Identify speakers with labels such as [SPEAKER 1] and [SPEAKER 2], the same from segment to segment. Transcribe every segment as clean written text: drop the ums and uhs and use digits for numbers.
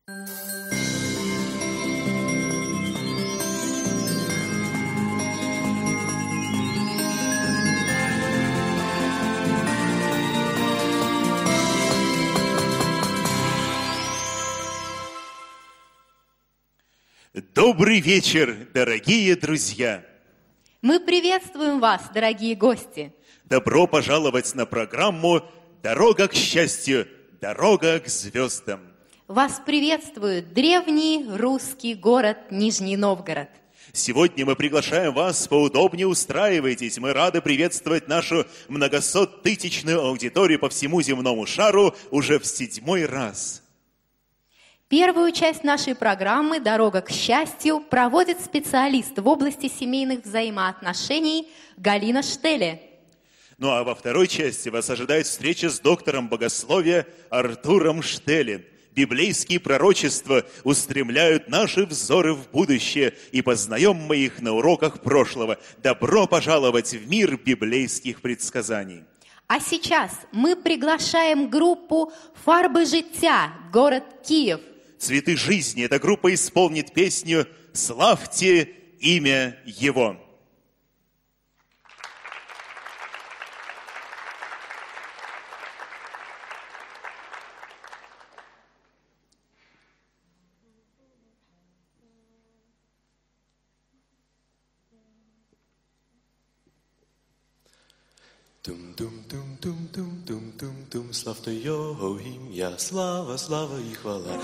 [SPEAKER 1] Добрый вечер, дорогие друзья!
[SPEAKER 2] Мы приветствуем вас, дорогие гости!
[SPEAKER 1] Добро пожаловать на программу «Дорога к счастью, дорога к звездам».
[SPEAKER 2] Вас приветствует древний русский город Нижний Новгород.
[SPEAKER 1] Сегодня мы приглашаем вас, поудобнее устраивайтесь. Мы рады приветствовать нашу многосоттысячную аудиторию по всему земному шару уже в 7-й раз.
[SPEAKER 2] Первую часть нашей программы «Дорога к счастью» проводит специалист в области семейных взаимоотношений Галина Штеле.
[SPEAKER 1] Ну а во второй части вас ожидает встреча с доктором богословия Артуром Штеле. Библейские пророчества устремляют наши взоры в будущее, и познаем мы их на уроках прошлого. Добро пожаловать в мир библейских предсказаний.
[SPEAKER 2] А сейчас мы приглашаем группу «Фарби життя», город Киев.
[SPEAKER 1] «Цветы жизни» эта группа исполнит песню «Славьте имя Его».
[SPEAKER 3] Тум-тум-тум-тум-тум-тум-тум, славте Його ім'я, слава, слава і хвала.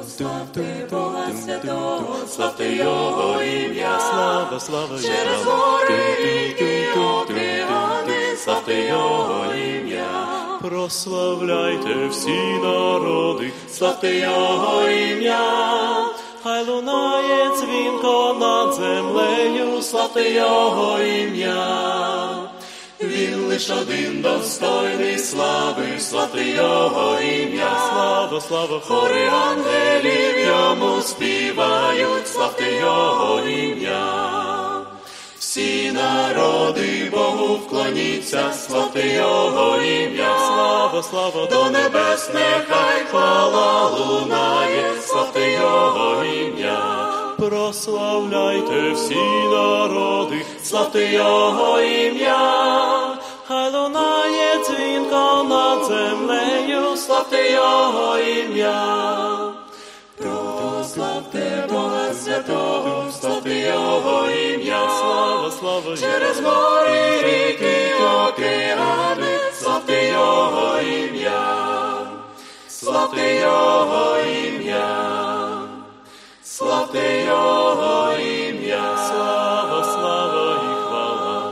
[SPEAKER 3] Тум-тум-тум-тум-тум-тум, славте Його ім'я, слава, слава і хвала.
[SPEAKER 4] Через гори, ріки, океани, славте Його ім'я.
[SPEAKER 3] Прославляйте всі народи, славте Його ім'я. Хай лунає дзвінко над землею, славте Його ім'я. Він лиш один достойний слави, славте Його ім'я. Слава, слава, хори ангелів йому співають, славте Його ім'я. Всі народи Богу вклоніться, славте Його ім'я. Слава, слава, до небес нехай хвала лунає, славте Його ім'я. Прославляйте всі народи, славте Його ім'я. Хай лунає дзвінко над землею, славте Його ім'я.
[SPEAKER 4] Прославте Бога Святого, славте Його ім'я.
[SPEAKER 3] Слава, слава,
[SPEAKER 4] через гори, ріки, океани, славте Його ім'я. Славте Його ім'я. Славте Його ім'я.
[SPEAKER 3] Слава, слава і хвала.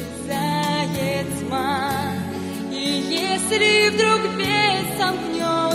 [SPEAKER 4] Если вдруг без сомкнет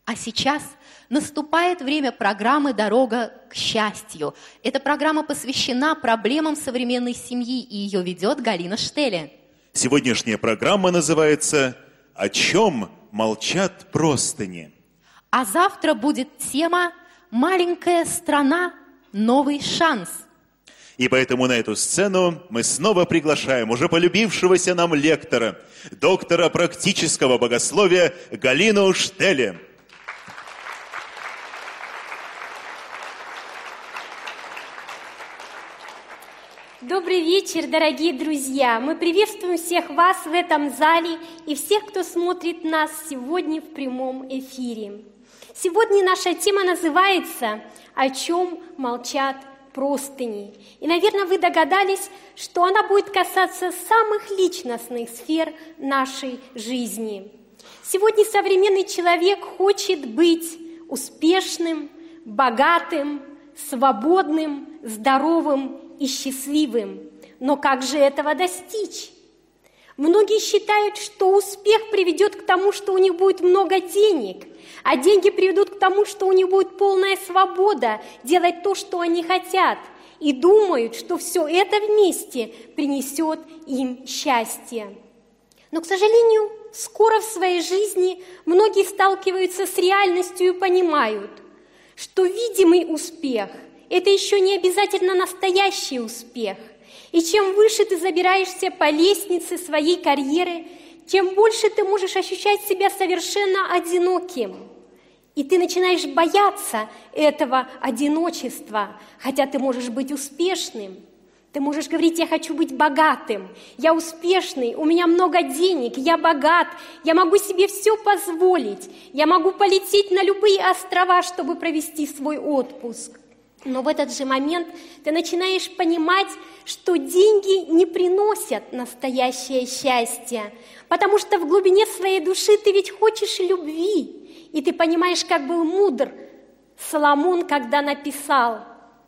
[SPEAKER 2] А сейчас наступает время программы «Дорога к счастью». Эта программа посвящена проблемам современной семьи, и ее ведет Галина Штеле.
[SPEAKER 1] Сегодняшняя программа называется «О чем молчат простыни?».
[SPEAKER 2] А завтра будет тема «Маленькая страна. Новый шанс».
[SPEAKER 1] И поэтому на эту сцену мы снова приглашаем уже полюбившегося нам лектора, доктора практического богословия Галину Штеле.
[SPEAKER 5] Добрый вечер, дорогие друзья! Мы приветствуем всех вас в этом зале и всех, кто смотрит нас сегодня в прямом эфире. Сегодня наша тема называется «О чем молчат простыни». И, наверное, вы догадались, что она будет касаться самых личностных сфер нашей жизни. Сегодня современный человек хочет быть успешным, богатым, свободным, здоровым и счастливым. Но как же этого достичь? Многие считают, что успех приведет к тому, что у них будет много денег, а деньги приведут к тому, что у них будет полная свобода делать то, что они хотят, и думают, что все это вместе принесет им счастье. Но, к сожалению, скоро в своей жизни многие сталкиваются с реальностью и понимают, что видимый успех – это еще не обязательно настоящий успех. И чем выше ты забираешься по лестнице своей карьеры, тем больше ты можешь ощущать себя совершенно одиноким. И ты начинаешь бояться этого одиночества, хотя ты можешь быть успешным. Ты можешь говорить: я хочу быть богатым, я успешный, у меня много денег, я богат, я могу себе все позволить, я могу полететь на любые острова, чтобы провести свой отпуск. Но в этот же момент ты начинаешь понимать, что деньги не приносят настоящее счастье, потому что в глубине своей души ты ведь хочешь любви. И ты понимаешь, как был мудр Соломон, когда написал: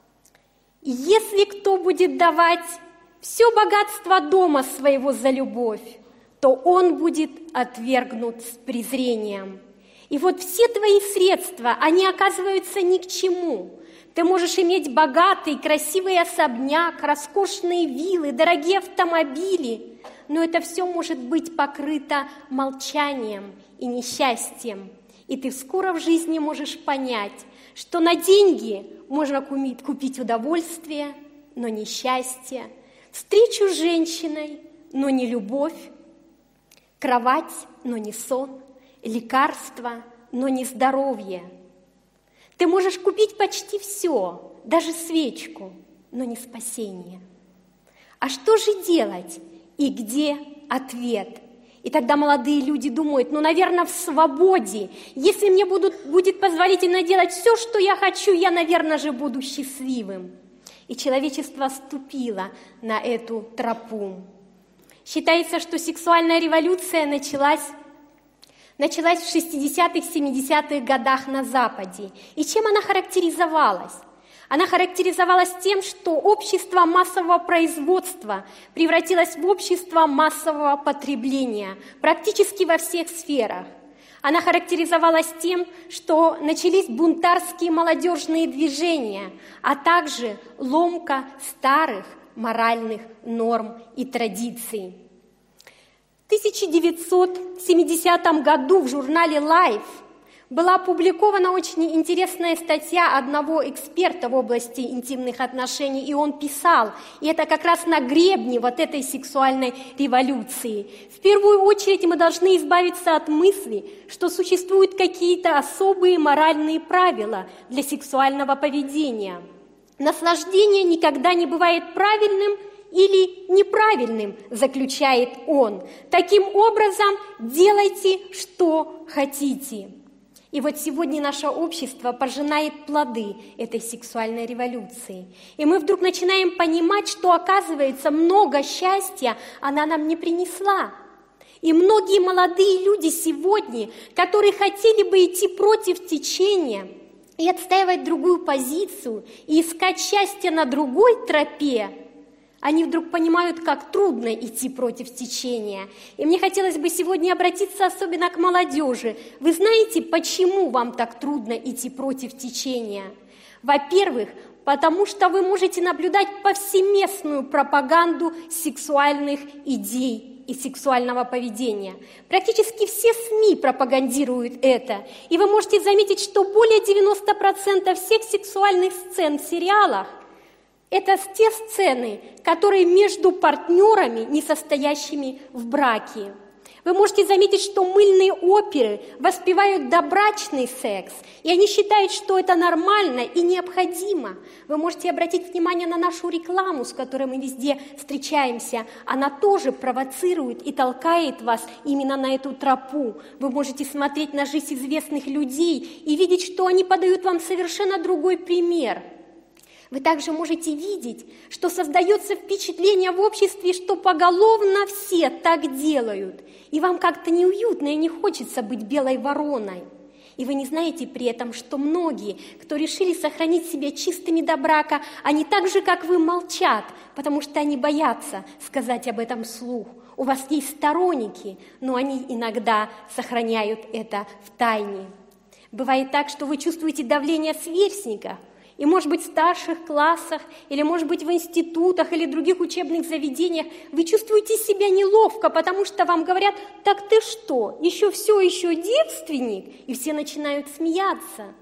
[SPEAKER 5] «Если кто будет давать все богатство дома своего за любовь, то он будет отвергнут с презрением». И вот все твои средства, они оказываются ни к чему. Ты можешь иметь богатый, красивый особняк, роскошные виллы, дорогие автомобили, но это все может быть покрыто молчанием и несчастьем. И ты скоро в жизни можешь понять, что на деньги можно купить удовольствие, но не счастье, встречу с женщиной, но не любовь, кровать, но не сон, лекарства, но не здоровье. Ты можешь купить почти все, даже свечку, но не спасение. А что же делать? И где ответ? И тогда молодые люди думают: наверное, в свободе. Если мне будет позволительно делать все, что я хочу, я, наверное же, буду счастливым. И человечество ступило на эту тропу. Считается, что сексуальная революция началась в 60-х, 70-х годах на Западе. И чем она характеризовалась? Она характеризовалась тем, что общество массового производства превратилось в общество массового потребления практически во всех сферах. Она характеризовалась тем, что начались бунтарские молодежные движения, а также ломка старых моральных норм и традиций. В 1970 году в журнале Life была опубликована очень интересная статья одного эксперта в области интимных отношений, и он писал, и это как раз на гребне вот этой сексуальной революции: в первую очередь мы должны избавиться от мысли, что существуют какие-то особые моральные правила для сексуального поведения. Наслаждение никогда не бывает правильным или неправильным, заключает он. Таким образом, делайте, что хотите. И вот сегодня наше общество пожинает плоды этой сексуальной революции. И мы вдруг начинаем понимать, что, оказывается, много счастья она нам не принесла. И многие молодые люди сегодня, которые хотели бы идти против течения и отстаивать другую позицию, и искать счастье на другой тропе, Они вдруг понимают, как трудно идти против течения. И мне хотелось бы сегодня обратиться особенно к молодежи. Вы знаете, почему вам так трудно идти против течения? Во-первых, потому что вы можете наблюдать повсеместную пропаганду сексуальных идей и сексуального поведения. Практически все СМИ пропагандируют это. И вы можете заметить, что более 90% всех сексуальных сцен в сериалах это те сцены, которые между партнерами, не состоящими в браке. Вы можете заметить, что мыльные оперы воспевают добрачный секс, и они считают, что это нормально и необходимо. Вы можете обратить внимание на нашу рекламу, с которой мы везде встречаемся. Она тоже провоцирует и толкает вас именно на эту тропу. Вы можете смотреть на жизнь известных людей и видеть, что они подают вам совершенно другой пример. Вы также можете видеть, что создается впечатление в обществе, что поголовно все так делают, и вам как-то неуютно и не хочется быть белой вороной. И вы не знаете при этом, что многие, кто решили сохранить себя чистыми до брака, они так же, как вы, молчат, потому что они боятся сказать об этом вслух. У вас есть сторонники, но они иногда сохраняют это в тайне. Бывает так, что вы чувствуете давление сверстников, и, может быть, в старших классах, или, может быть, в институтах, или других учебных заведениях вы чувствуете себя неловко, потому что вам говорят: «Так ты что, еще девственник?» И все начинают смеяться.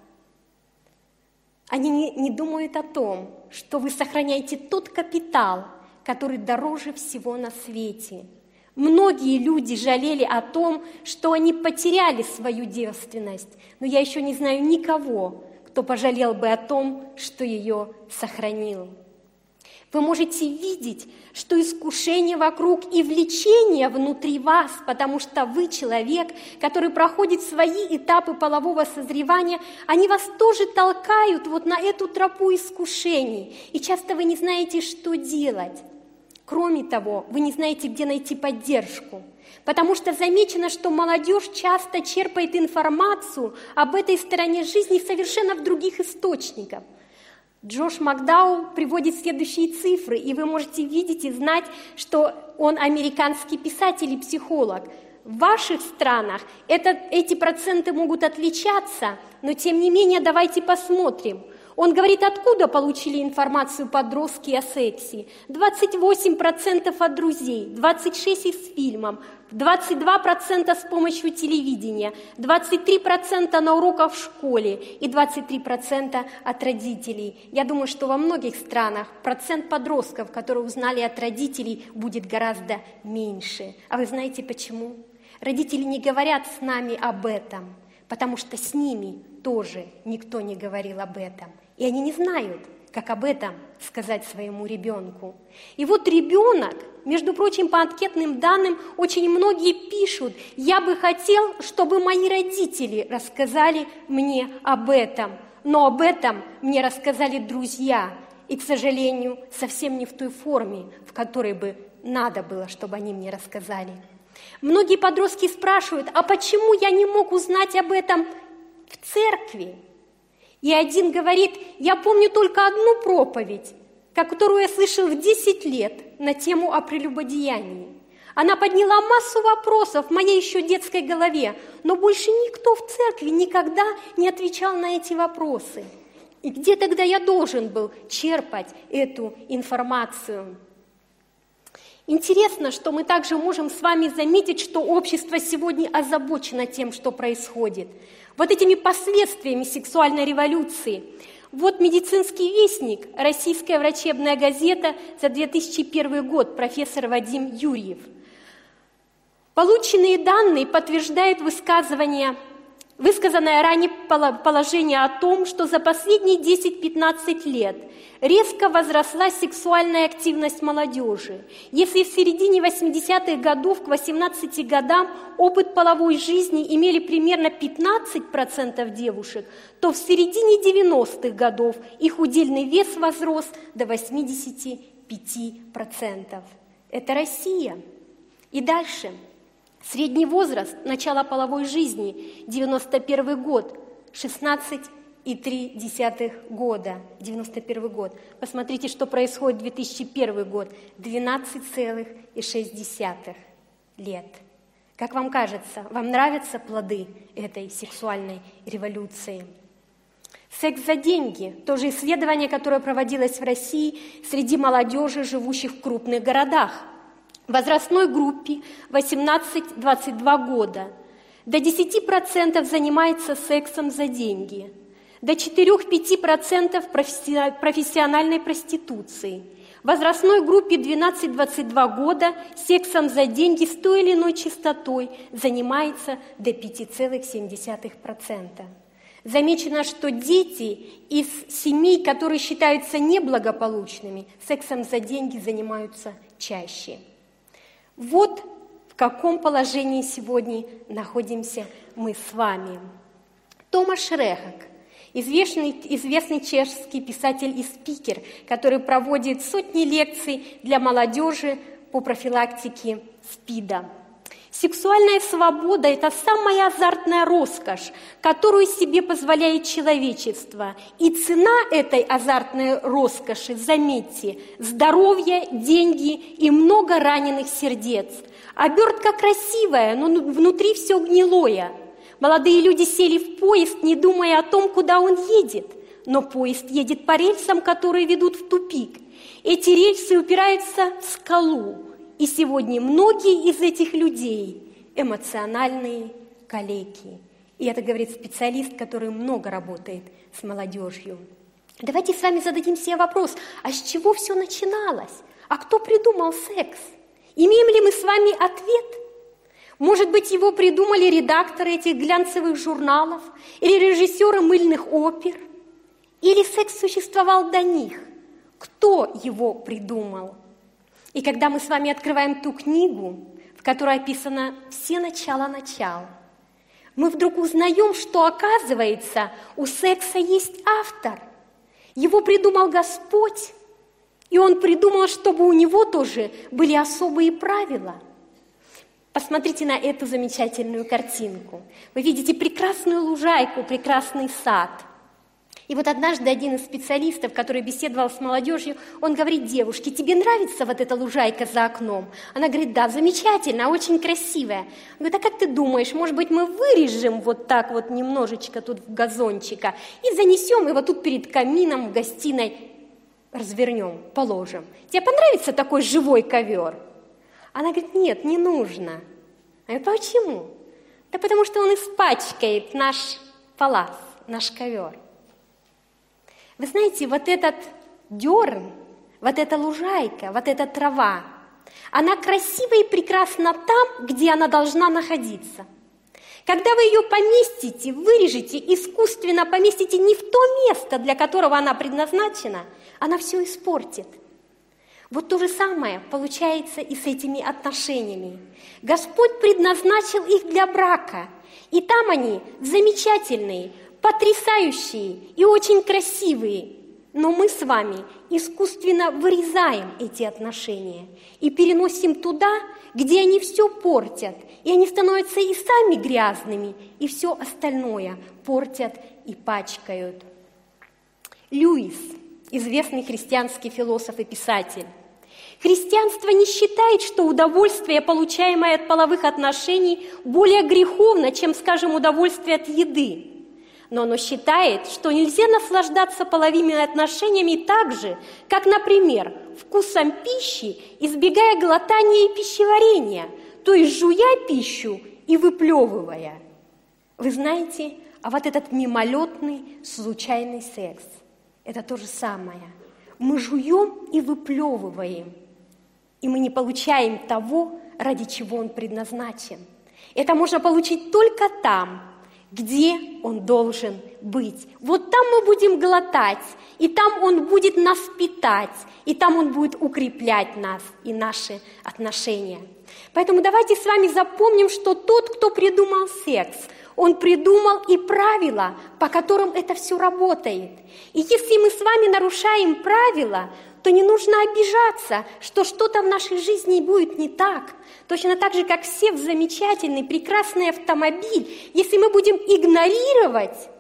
[SPEAKER 5] Они не думают о том, что вы сохраняете тот капитал, который дороже всего на свете. Многие люди жалели о том, что они потеряли свою девственность, но я еще не знаю никого, кто пожалел бы о том, что ее сохранил. Вы можете видеть, что искушение вокруг и влечение внутри вас, потому что вы человек, который проходит свои этапы полового созревания, они вас тоже толкают вот на эту тропу искушений. И часто вы не знаете, что делать. Кроме того, вы не знаете, где найти поддержку. Потому что замечено, что молодежь часто черпает информацию об этой стороне жизни совершенно в других источниках. Джош Макдауэлл приводит следующие цифры, и вы можете видеть и знать, что он американский писатель и психолог. В ваших странах эти проценты могут отличаться, но тем не менее давайте посмотрим. Он говорит, откуда получили информацию подростки о сексе. 28% от друзей, 26% из фильмов, 22% с помощью телевидения, 23% на уроках в школе и 23% от родителей. Я думаю, что во многих странах процент подростков, которые узнали от родителей, будет гораздо меньше. А вы знаете почему? Родители не говорят с нами об этом, потому что с ними тоже никто не говорил об этом. И они не знают, как об этом сказать своему ребенку. И вот ребенок, между прочим, по анкетным данным, очень многие пишут: «Я бы хотел, чтобы мои родители рассказали мне об этом, но об этом мне рассказали друзья, и, к сожалению, совсем не в той форме, в которой бы надо было, чтобы они мне рассказали». Многие подростки спрашивают: «А почему я не мог узнать об этом в церкви?» И один говорит: «Я помню только одну проповедь, которую я слышал в 10 лет на тему о прелюбодеянии. Она подняла массу вопросов в моей еще детской голове, но больше никто в церкви никогда не отвечал на эти вопросы. И где тогда я должен был черпать эту информацию?» Интересно, что мы также можем с вами заметить, что общество сегодня озабочено тем, что происходит. Вот этими последствиями сексуальной революции. Вот «Медицинский вестник», российская врачебная газета за 2001 год, профессор Вадим Юрьев. Полученные данные подтверждают высказанное ранее положение о том, что за последние 10-15 лет резко возросла сексуальная активность молодежи. Если в середине 80-х годов к 18 годам опыт половой жизни имели примерно 15% девушек, то в середине 90-х годов их удельный вес возрос до 85%. Это Россия. И дальше. Средний возраст начала половой жизни – 91 год, 16 года, 91 год. Посмотрите, что происходит в 2001 год, 12,6 лет. Как вам кажется, вам нравятся плоды этой сексуальной революции? Секс за деньги – тоже исследование, которое проводилось в России среди молодежи, живущих в крупных городах. В возрастной группе 18-22 года до 10% занимается сексом за деньги, до 4-5% профессиональной проституцией. В возрастной группе 12-22 года сексом за деньги с той или иной частотой занимается до 5,7%. Замечено, что дети из семей, которые считаются неблагополучными, сексом за деньги занимаются чаще. Вот в каком положении сегодня находимся мы с вами. Томаш Рехак, известный чешский писатель и спикер, который проводит сотни лекций для молодежи по профилактике СПИДа. Сексуальная свобода – это самая азартная роскошь, которую себе позволяет человечество. И цена этой азартной роскоши, заметьте, здоровье, деньги и много раненых сердец. Обертка красивая, но внутри все гнилое. Молодые люди сели в поезд, не думая о том, куда он едет. Но поезд едет по рельсам, которые ведут в тупик. Эти рельсы упираются в скалу. И сегодня многие из этих людей эмоциональные калеки. И это говорит специалист, который много работает с молодежью. Давайте с вами зададим себе вопрос, а с чего все начиналось? А кто придумал секс? Имеем ли мы с вами ответ? Может быть, его придумали редакторы этих глянцевых журналов или режиссеры мыльных опер? Или секс существовал до них? Кто его придумал? И когда мы с вами открываем ту книгу, в которой описано все начала, мы вдруг узнаем, что, оказывается, у секса есть автор. Его придумал Господь, и Он придумал, чтобы у него тоже были особые правила. Посмотрите на эту замечательную картинку. Вы видите прекрасную лужайку, прекрасный сад. И вот однажды один из специалистов, который беседовал с молодежью, он говорит девушке: тебе нравится вот эта лужайка за окном? Она говорит: да, замечательно, очень красивая. Он говорит: а как ты думаешь, может быть, мы вырежем вот так вот немножечко тут газончика и занесем его тут перед камином в гостиной, развернем, положим. Тебе понравится такой живой ковер? Она говорит: нет, не нужно. Я говорю: почему? Да потому что он испачкает наш палас, наш ковер. Вы знаете, вот этот дерн, вот эта лужайка, вот эта трава, она красива и прекрасна там, где она должна находиться. Когда вы ее поместите, вырежете, искусственно поместите не в то место, для которого она предназначена, она все испортит. Вот то же самое получается и с этими отношениями. Господь предназначил их для брака, и там они замечательные, потрясающие и очень красивые. Но мы с вами искусственно вырезаем эти отношения и переносим туда, где они все портят, и они становятся и сами грязными, и все остальное портят и пачкают. Льюис, известный христианский философ и писатель. Христианство не считает, что удовольствие, получаемое от половых отношений, более греховно, чем, скажем, удовольствие от еды. Но оно считает, что нельзя наслаждаться половыми отношениями так же, как, например, вкусом пищи, избегая глотания и пищеварения, то есть жуя пищу и выплевывая. Вы знаете, а вот этот мимолетный, случайный секс – это то же самое. Мы жуем и выплевываем, и мы не получаем того, ради чего он предназначен. Это можно получить только там, где он должен быть. Вот там мы будем глотать, и там он будет нас питать, и там он будет укреплять нас и наши отношения. Поэтому давайте с вами запомним, что тот, кто придумал секс, он придумал и правила, по которым это все работает. И если мы с вами нарушаем правила, то не нужно обижаться, что что-то в нашей жизни будет не так. Точно так же, как сев в замечательный, прекрасный автомобиль, если мы будем игнорировать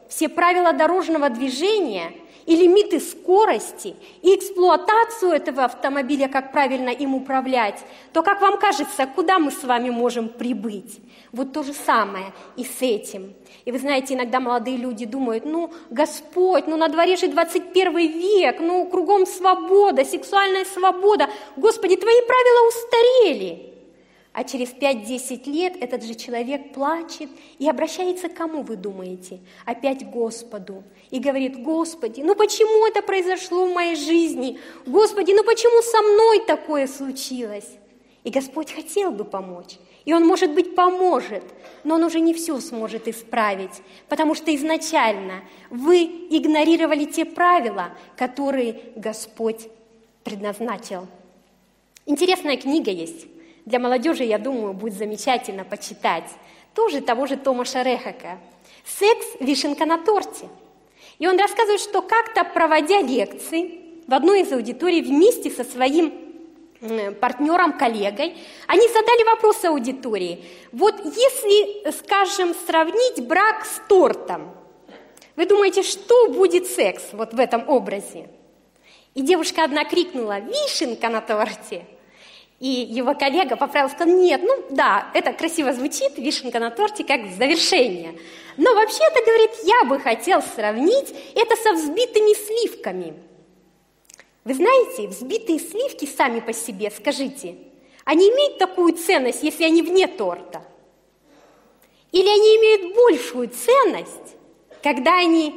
[SPEAKER 5] все правила дорожного движения и лимиты скорости, и эксплуатацию этого автомобиля, как правильно им управлять, то, как вам кажется, куда мы с вами можем прибыть? Вот то же самое и с этим. И вы знаете, иногда молодые люди думают, Господь, на дворе же 21 век, кругом свобода, сексуальная свобода. Господи, Твои правила устарели. А через 5-10 лет этот же человек плачет и обращается к кому, вы думаете? Опять к Господу. И говорит: Господи, почему это произошло в моей жизни? Господи, почему со мной такое случилось? И Господь хотел бы помочь. И Он, может быть, поможет, но Он уже не все сможет исправить, потому что изначально вы игнорировали те правила, которые Господь предназначил. Интересная книга есть. Для молодежи, я думаю, будет замечательно почитать. Тоже того же Томаша Рехака. «Секс – вишенка на торте». И он рассказывает, что как-то, проводя лекции в одной из аудиторий вместе со своим партнером, коллегой, они задали вопрос аудитории. Вот если, скажем, сравнить брак с тортом, вы думаете, что будет секс вот в этом образе? И девушка одна крикнула: «Вишенка на торте!» И его коллега поправил, сказал: нет, это красиво звучит, вишенка на торте, как завершение. Но вообще-то, говорит, я бы хотел сравнить это со взбитыми сливками. Вы знаете, взбитые сливки сами по себе, скажите, они имеют такую ценность, если они вне торта? Или они имеют большую ценность, когда они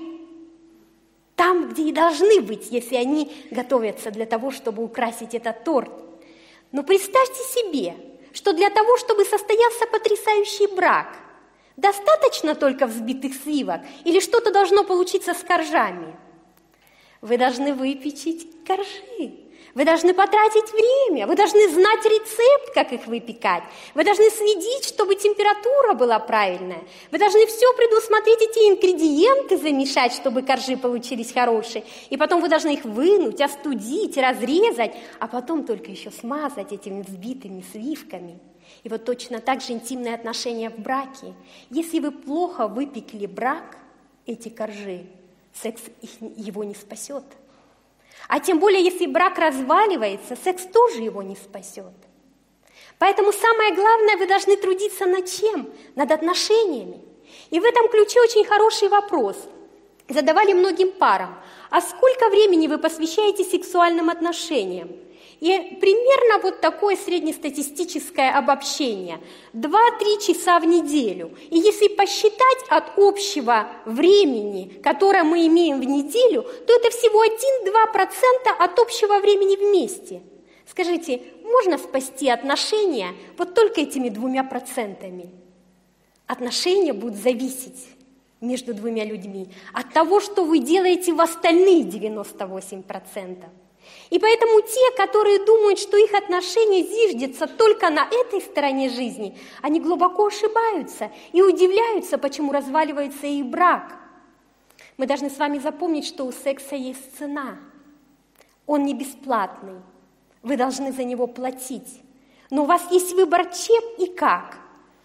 [SPEAKER 5] там, где и должны быть, если они готовятся для того, чтобы украсить этот торт? Но представьте себе, что для того, чтобы состоялся потрясающий брак, достаточно только взбитых сливок или что-то должно получиться с коржами? Вы должны выпечить коржи, вы должны потратить время, вы должны знать рецепт, как их выпекать, вы должны следить, чтобы температура была правильная, вы должны все предусмотреть, эти ингредиенты замешать, чтобы коржи получились хорошие, и потом вы должны их вынуть, остудить, разрезать, а потом только еще смазать этими взбитыми сливками. И вот точно так же интимные отношения в браке. Если вы плохо выпекли брак, эти коржи, секс его не спасет. А тем более, если брак разваливается, секс тоже его не спасет. Поэтому самое главное, вы должны трудиться над чем? Над отношениями. И в этом ключе очень хороший вопрос. Задавали многим парам: а сколько времени вы посвящаете сексуальным отношениям? И примерно вот такое среднестатистическое обобщение. 2-3 часа в неделю. И если посчитать от общего времени, которое мы имеем в неделю, то это всего 1-2% от общего времени вместе. Скажите, можно спасти отношения вот только этими 2%? Отношения будут зависеть между двумя людьми от того, что вы делаете в остальные 98%. И поэтому те, которые думают, что их отношения зиждятся только на этой стороне жизни, они глубоко ошибаются и удивляются, почему разваливается их брак. Мы должны с вами запомнить, что у секса есть цена. Он не бесплатный. Вы должны за него платить. Но у вас есть выбор, чем и как.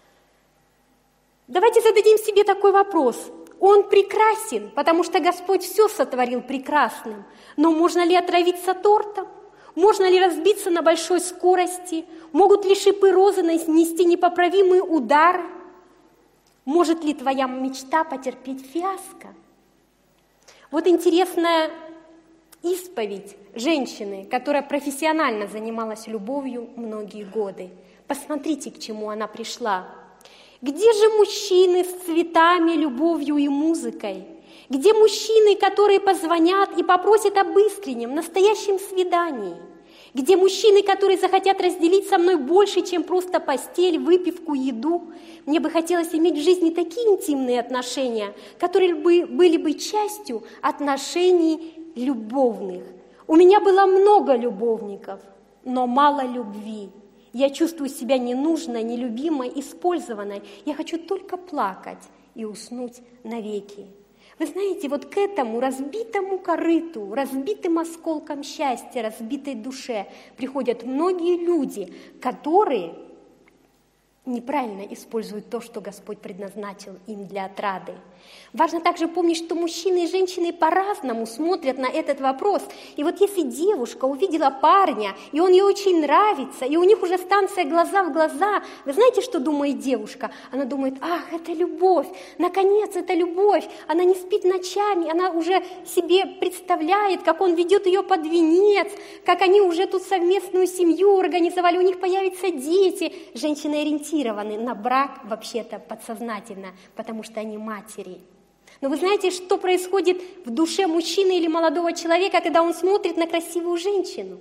[SPEAKER 5] Давайте зададим себе такой вопрос. Он прекрасен, потому что Господь все сотворил прекрасным. Но можно ли отравиться тортом? Можно ли разбиться на большой скорости? Могут ли шипы розы нанести непоправимые удары? Может ли твоя мечта потерпеть фиаско? Вот интересная исповедь женщины, которая профессионально занималась любовью многие годы. Посмотрите, к чему она пришла. Где же мужчины с цветами, любовью и музыкой? Где мужчины, которые позвонят и попросят об искреннем, настоящем свидании? Где мужчины, которые захотят разделить со мной больше, чем просто постель, выпивку, еду? Мне бы хотелось иметь в жизни такие интимные отношения, которые были бы частью отношений любовных. У меня было много любовников, но мало любви. Я чувствую себя ненужной, нелюбимой, использованной. Я хочу только плакать и уснуть навеки. Вы знаете, вот к этому разбитому корыту, разбитым осколкам счастья, разбитой душе приходят многие люди, которые неправильно используют то, что Господь предназначил им для отрады. Важно также помнить, что мужчины и женщины по-разному смотрят на этот вопрос. И вот если девушка увидела парня, и он ей очень нравится, и у них уже станция глаза в глаза, вы знаете, что думает девушка? Она думает: ах, это любовь, наконец, это любовь. Она не спит ночами, она уже себе представляет, как он ведет ее под венец, как они уже тут совместную семью организовали, у них появятся дети. Женщины ориентированы на брак вообще-то подсознательно, потому что они матери. Но вы знаете, что происходит в душе мужчины или молодого человека, когда он смотрит на красивую женщину?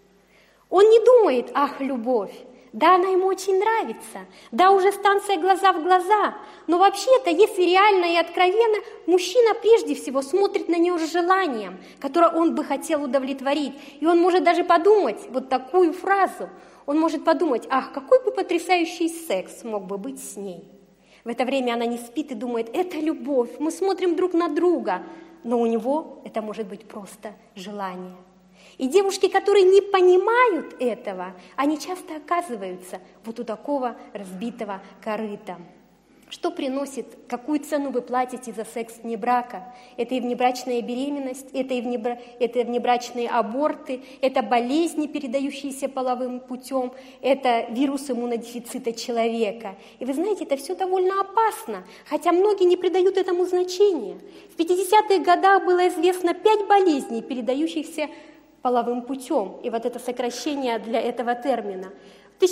[SPEAKER 5] Он не думает: ах, любовь, да, она ему очень нравится, да, уже станция глаза в глаза. Но вообще-то, если реально и откровенно, мужчина прежде всего смотрит на нее с желанием, которое он бы хотел удовлетворить. И он может даже подумать вот такую фразу. Он может подумать: ах, какой бы потрясающий секс мог бы быть с ней. В это время она не спит и думает: это любовь, мы смотрим друг на друга. Но у него это может быть просто желание. И девушки, которые не понимают этого, они часто оказываются вот у такого разбитого корыта. Что приносит, какую цену вы платите за секс вне брака? Это и внебрачная беременность, это и внебрачные аборты, это болезни, передающиеся половым путем, это вирус иммунодефицита человека. И вы знаете, это все довольно опасно, хотя многие не придают этому значения. В 50-х годах было известно 5 болезней, передающихся половым путем, и вот это сокращение для этого термина. В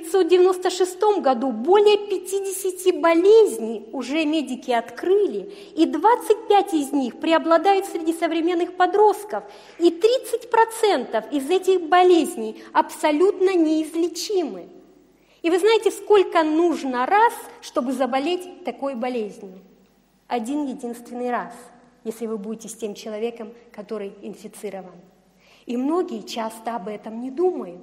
[SPEAKER 5] 1996 году более 50 болезней уже медики открыли, и 25 из них преобладают среди современных подростков, и 30% из этих болезней абсолютно неизлечимы. И вы знаете, сколько нужно раз, чтобы заболеть такой болезнью? 1 единственный раз, если вы будете с тем человеком, который инфицирован. И многие часто об этом не думают.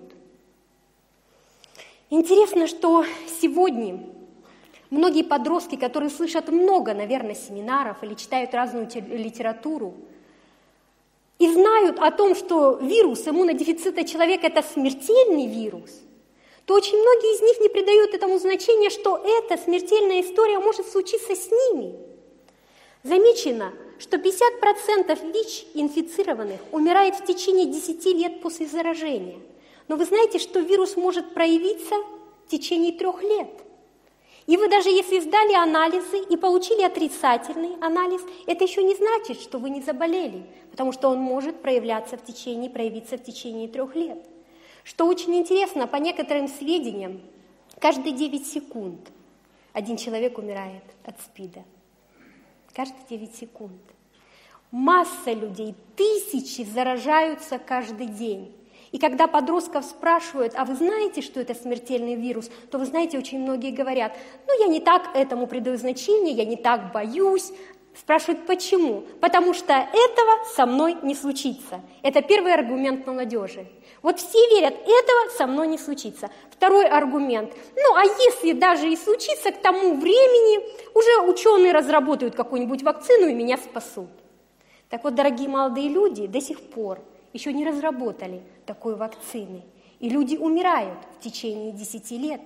[SPEAKER 5] Интересно, что сегодня многие подростки, которые слышат много, наверное, семинаров или читают разную литературу, и знают о том, что вирус иммунодефицита человека – это смертельный вирус, то очень многие из них не придают этому значения, что эта смертельная история может случиться с ними. Замечено, что 50% ВИЧ-инфицированных умирает в течение 10 лет после заражения. Но вы знаете, что вирус может проявиться в течение 3 лет. И вы даже если сдали анализы и получили отрицательный анализ, это еще не значит, что вы не заболели, потому что он может проявиться в течение 3 лет. Что очень интересно, по некоторым сведениям, каждые 9 секунд один человек умирает от СПИДа. Каждые 9 секунд. Масса людей, тысячи заражаются каждый день. И когда подростков спрашивают: а вы знаете, что это смертельный вирус, то вы знаете, очень многие говорят: ну, я не так этому придаю значение, я не так боюсь. Спрашивают, почему? Потому что этого со мной не случится. Это первый аргумент молодежи. Вот все верят, этого со мной не случится. Второй аргумент: ну, а если даже и случится, к тому времени уже ученые разработают какую-нибудь вакцину и меня спасут. Так вот, дорогие молодые люди, до сих пор еще не разработали такой вакцины. И люди умирают в течение 10 лет.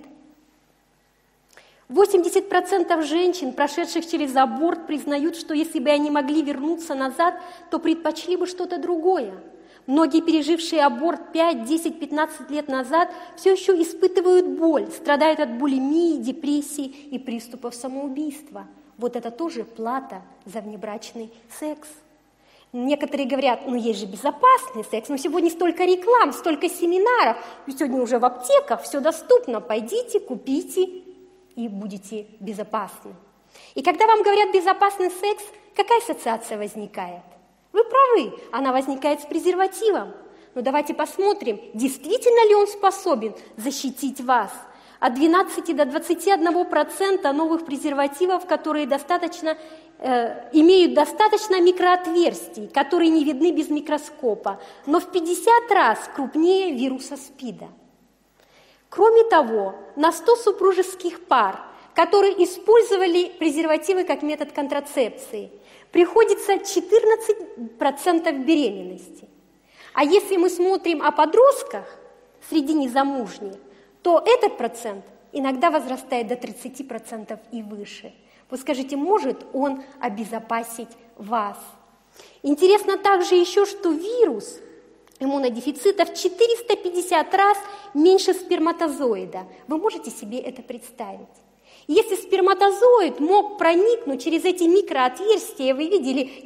[SPEAKER 5] 80% женщин, прошедших через аборт, признают, что если бы они могли вернуться назад, то предпочли бы что-то другое. Многие, пережившие аборт 5, 10, 15 лет назад, все еще испытывают боль, страдают от булимии, депрессии и приступов самоубийства. Вот это тоже плата за внебрачный секс. Некоторые говорят: ну есть же безопасный секс, но сегодня столько реклам, столько семинаров, сегодня уже в аптеках все доступно, пойдите, купите и будете безопасны. И когда вам говорят безопасный секс, какая ассоциация возникает? Вы правы, она возникает с презервативом. Но давайте посмотрим, действительно ли он способен защитить вас. От 12 до 21% новых презервативов, которые имеют достаточно микроотверстий, которые не видны без микроскопа, но в 50 раз крупнее вируса СПИДа. Кроме того, на 100 супружеских пар, которые использовали презервативы как метод контрацепции, приходится 14% беременности. А если мы смотрим о подростках среди незамужних, то этот процент иногда возрастает до 30% и выше. Вот скажите, может он обезопасить вас? Интересно также еще, что вирус иммунодефицита в 450 раз меньше сперматозоида. Вы можете себе это представить? Если сперматозоид мог проникнуть через эти микроотверстия, вы видели,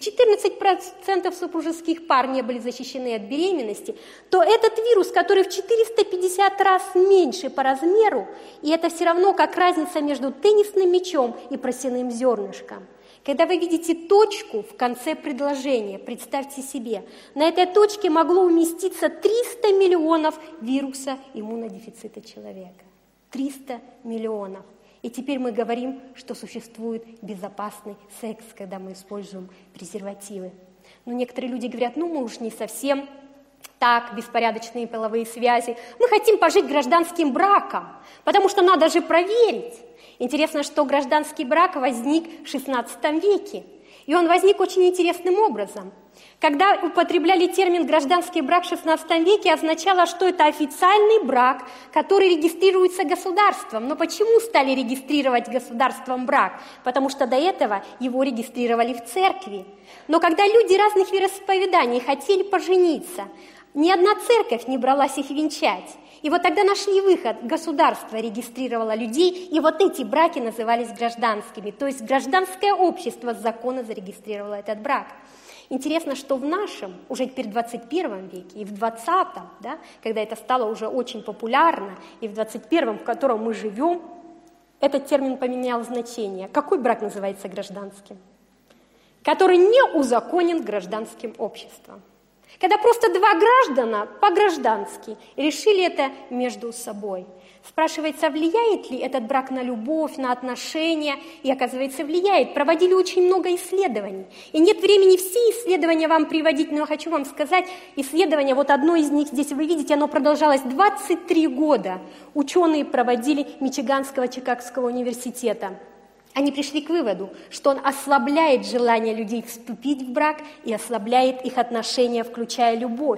[SPEAKER 5] 14% супружеских пар не были защищены от беременности, то этот вирус, который в 450 раз меньше по размеру, и это все равно как разница между теннисным мячом и просяным зернышком. Когда вы видите точку в конце предложения, представьте себе, на этой точке могло уместиться 300 миллионов вируса иммунодефицита человека. 300 миллионов. И теперь мы говорим, что существует безопасный секс, когда мы используем презервативы. Но некоторые люди говорят, мы уж не совсем так, беспорядочные половые связи. Мы хотим пожить гражданским браком, потому что надо же проверить. Интересно, что гражданский брак возник в XVI веке. И он возник очень интересным образом. Когда употребляли термин «гражданский брак» в XVI веке, означало, что это официальный брак, который регистрируется государством. Но почему стали регистрировать государством брак? Потому что до этого его регистрировали в церкви. Но когда люди разных вероисповеданий хотели пожениться, ни одна церковь не бралась их венчать. И вот тогда нашли выход. Государство регистрировало людей, и вот эти браки назывались гражданскими. То есть гражданское общество с закона зарегистрировало этот брак. Интересно, что в нашем, уже теперь в 21 веке, и в 20-м, да, когда это стало уже очень популярно, и в 21-м, в котором мы живем, этот термин поменял значение. Какой брак называется гражданским? Который не узаконен гражданским обществом. Когда просто два граждана по-граждански решили это между собой. Спрашивается, влияет ли этот брак на любовь, на отношения? И оказывается, влияет. Проводили очень много исследований. И нет времени все исследования вам приводить, но я хочу вам сказать, исследование, вот одно из них здесь вы видите, оно продолжалось 23 года. Ученые проводили Мичиганского Чикагского университета. Они пришли к выводу, что он ослабляет желание людей вступить в брак и ослабляет их отношения, включая любовь.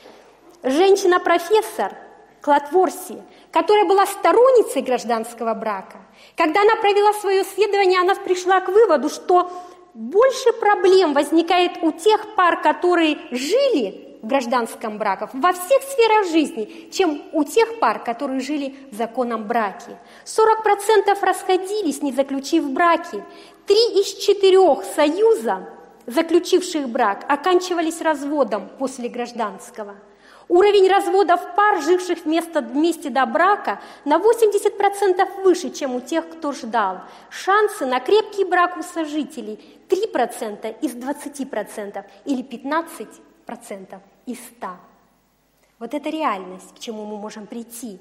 [SPEAKER 5] Женщина-профессор Клотворси, которая была сторонницей гражданского брака, когда она провела свое исследование, она пришла к выводу, что больше проблем возникает у тех пар, которые жили в гражданском браке, во всех сферах жизни, чем у тех пар, которые жили в законном браке. 40% расходились, не заключив браки. 3 из 4 союза, заключивших брак, оканчивались разводом после гражданского. Уровень разводов пар, живших вместе до брака, на 80% выше, чем у тех, кто ждал. Шансы на крепкий брак у сожителей 3% из 20% или 15% из 100. Вот это реальность, к чему мы можем прийти.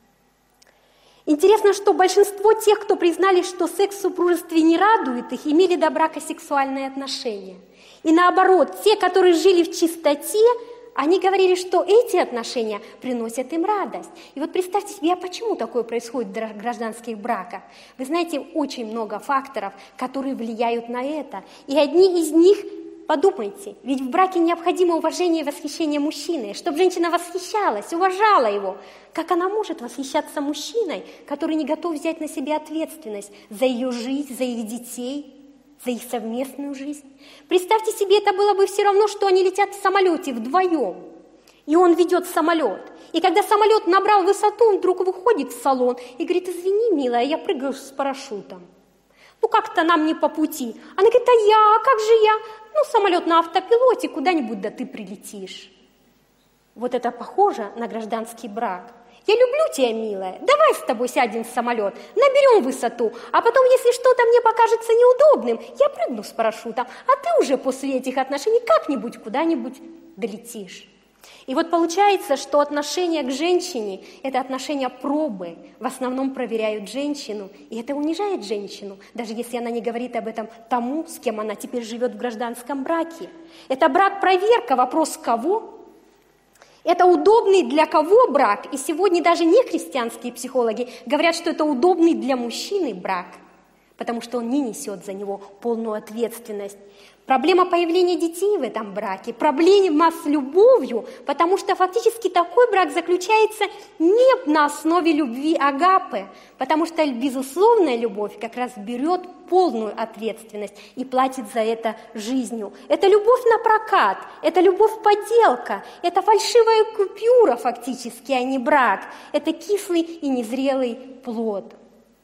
[SPEAKER 5] Интересно, что большинство тех, кто признали, что секс в супружестве не радует их, имели до брака сексуальные отношения. И наоборот, те, которые жили в чистоте, они говорили, что эти отношения приносят им радость. И вот представьте себе, а почему такое происходит в гражданских браках? Вы знаете, очень много факторов, которые влияют на это. И одни из них, подумайте, ведь в браке необходимо уважение и восхищение мужчины, чтобы женщина восхищалась, уважала его. Как она может восхищаться мужчиной, который не готов взять на себя ответственность за ее жизнь, за их детей, за их совместную жизнь? Представьте себе, это было бы все равно, что они летят в самолете вдвоем, и он ведет самолет. И когда самолет набрал высоту, он вдруг выходит в салон и говорит: извини, милая, я прыгаю с парашютом. Как-то нам не по пути. Она говорит: а как же я? Самолет на автопилоте, куда-нибудь да ты прилетишь. Вот это похоже на гражданский брак. Я люблю тебя, милая, давай с тобой сядем в самолет, наберем высоту, а потом, если что-то мне покажется неудобным, я прыгну с парашютом, а ты уже после этих отношений как-нибудь куда-нибудь долетишь. И вот получается, что отношение к женщине – это отношение пробы. В основном проверяют женщину, и это унижает женщину, даже если она не говорит об этом тому, с кем она теперь живет в гражданском браке. Это брак-проверка, вопрос кого? Это удобный для кого брак? И сегодня даже нехристианские психологи говорят, что это удобный для мужчины брак, потому что он не несет за него полную ответственность. Проблема появления детей в этом браке, проблема с любовью, потому что фактически такой брак заключается не на основе любви агапы, потому что безусловная любовь как раз берет полную ответственность и платит за это жизнью. Это любовь на прокат, это любовь-подделка, это фальшивая купюра фактически, а не брак, это кислый и незрелый плод.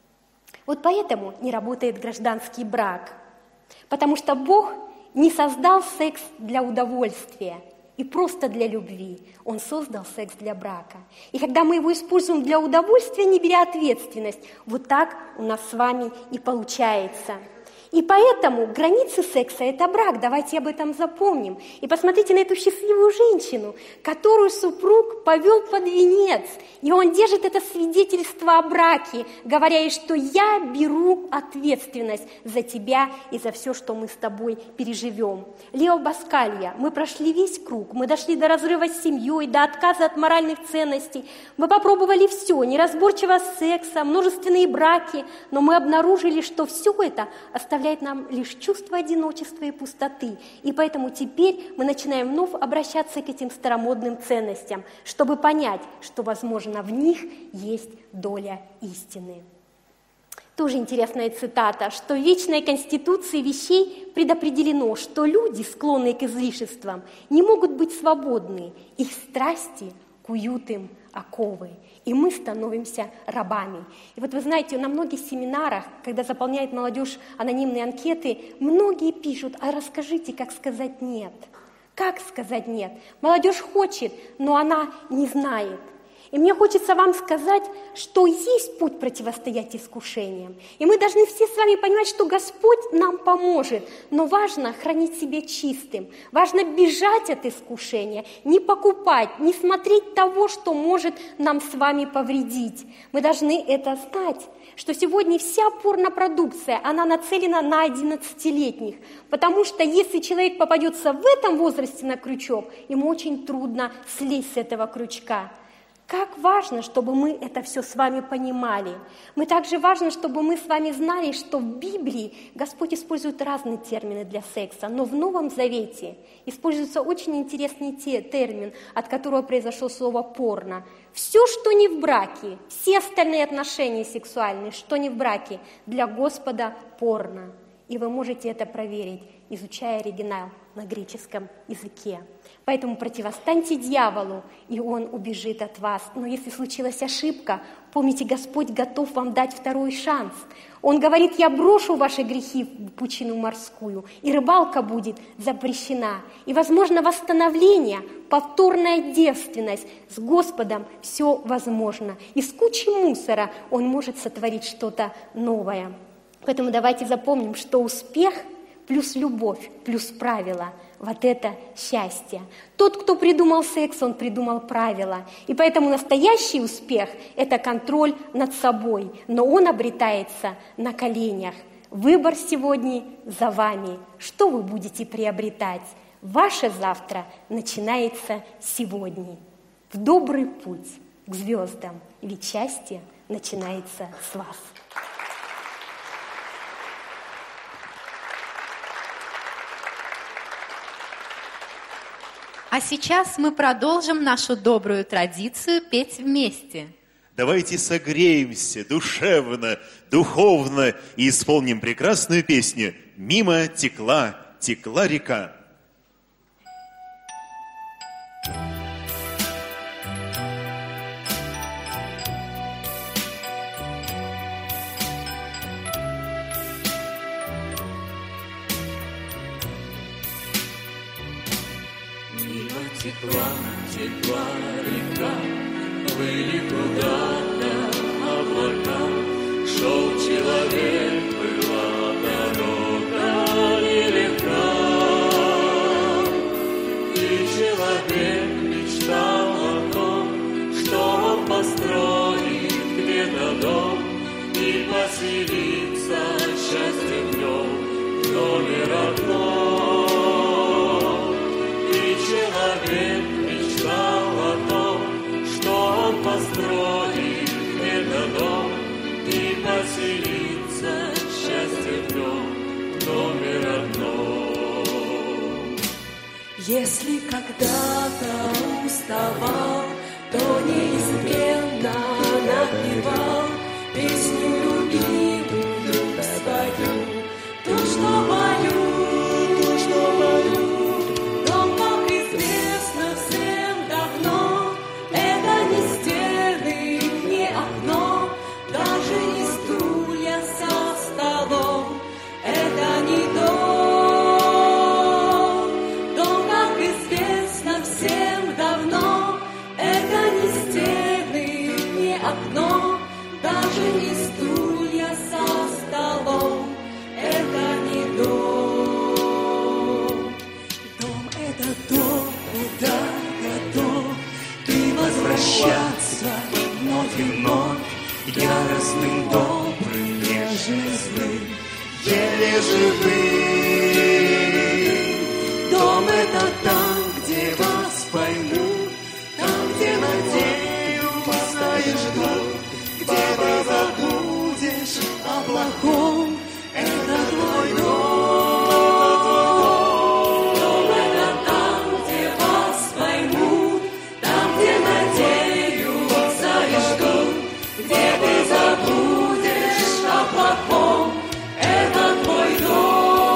[SPEAKER 5] Вот поэтому не работает гражданский брак, потому что Бог не создал секс для удовольствия и просто для любви. Он создал секс для брака. И когда мы его используем для удовольствия, не беря ответственность, вот так у нас с вами и получается. И поэтому границы секса – это брак, давайте об этом запомним. И посмотрите на эту счастливую женщину, которую супруг повел под венец, и он держит это свидетельство о браке, говоря ей, что я беру ответственность за тебя и за все, что мы с тобой переживем. Лео Баскалья, мы прошли весь круг, мы дошли до разрыва с семьей, до отказа от моральных ценностей, мы попробовали все, неразборчивого секса, множественные браки, но мы обнаружили, что все это оставляет нам лишь чувство одиночества и пустоты. И поэтому теперь мы начинаем вновь обращаться к этим старомодным ценностям, чтобы понять, что, возможно, в них есть доля истины. Тоже интересная цитата, что в вечной конституции вещей предопределено, что люди, склонные к излишествам, не могут быть свободны, их страсти куют им оковы, и мы становимся рабами. И вот вы знаете, на многих семинарах, когда заполняет молодежь анонимные анкеты, многие пишут: а расскажите, как сказать «нет». Как сказать «нет»? Молодежь хочет, но она не знает. И мне хочется вам сказать, что есть путь противостоять искушениям. И мы должны все с вами понимать, что Господь нам поможет. Но важно хранить себя чистым. Важно бежать от искушения, не покупать, не смотреть того, что может нам с вами повредить. Мы должны это знать, что сегодня вся порнопродукция, она нацелена на 11-летних. Потому что если человек попадется в этом возрасте на крючок, ему очень трудно слезть с этого крючка. Как важно, чтобы мы это все с вами понимали. Мы также важно, чтобы мы с вами знали, что в Библии Господь использует разные термины для секса, но в Новом Завете используется очень интересный термин, от которого произошло слово «порно». Все, что не в браке, все остальные отношения сексуальные, что не в браке, для Господа порно. И вы можете это проверить, изучая оригинал на греческом языке. Поэтому противостаньте дьяволу, и он убежит от вас. Но если случилась ошибка, помните, Господь готов вам дать второй шанс. Он говорит: я брошу ваши грехи в пучину морскую, и рыбалка будет запрещена. И, возможно, восстановление, повторная девственность. С Господом все возможно. Из кучи мусора Он может сотворить что-то новое. Поэтому давайте запомним, что успех плюс любовь, плюс правила – вот это счастье. Тот, кто придумал секс, он придумал правила. И поэтому настоящий успех – это контроль над собой, но он обретается на коленях. Выбор сегодня за вами. Что вы будете приобретать? Ваше завтра начинается сегодня. В добрый путь к звездам, ведь счастье начинается с вас.
[SPEAKER 2] А сейчас мы продолжим нашу добрую традицию петь вместе.
[SPEAKER 1] Давайте согреемся душевно, духовно и исполним прекрасную песню «Мимо текла, текла река».
[SPEAKER 4] Текла, текла река, плыли куда-то облака, шел человек, была дорога нелегка. И человек мечтал о том, что он построит где-то дом и поселится счастьем в нем, в доме родном. Человек мечтал о том, что он построит где-то дом и поселится счастье в нем, в доме родном. Если когда-то уставал, то неизменно напевал песню любимую свою. То, что пою, но, как известно всем давно, это не стены, не окно, даже не стулья со столом. Это не дом, как известно всем давно, это не стены, не окно, даже не стулья со столом. Это не дом. Дом — это то, куда готов ты возвращаться вновь и вновь, яростным, добрым, нежным, злым, еле живым. Дом — это там, где вас поймут, там, где надеются и ждут, где ты забудешь о плохом. Это твой дом. Дом — это там, где вас поймут, там, где надеются и ждут, где ты забудешь о плохом. Это твой дом.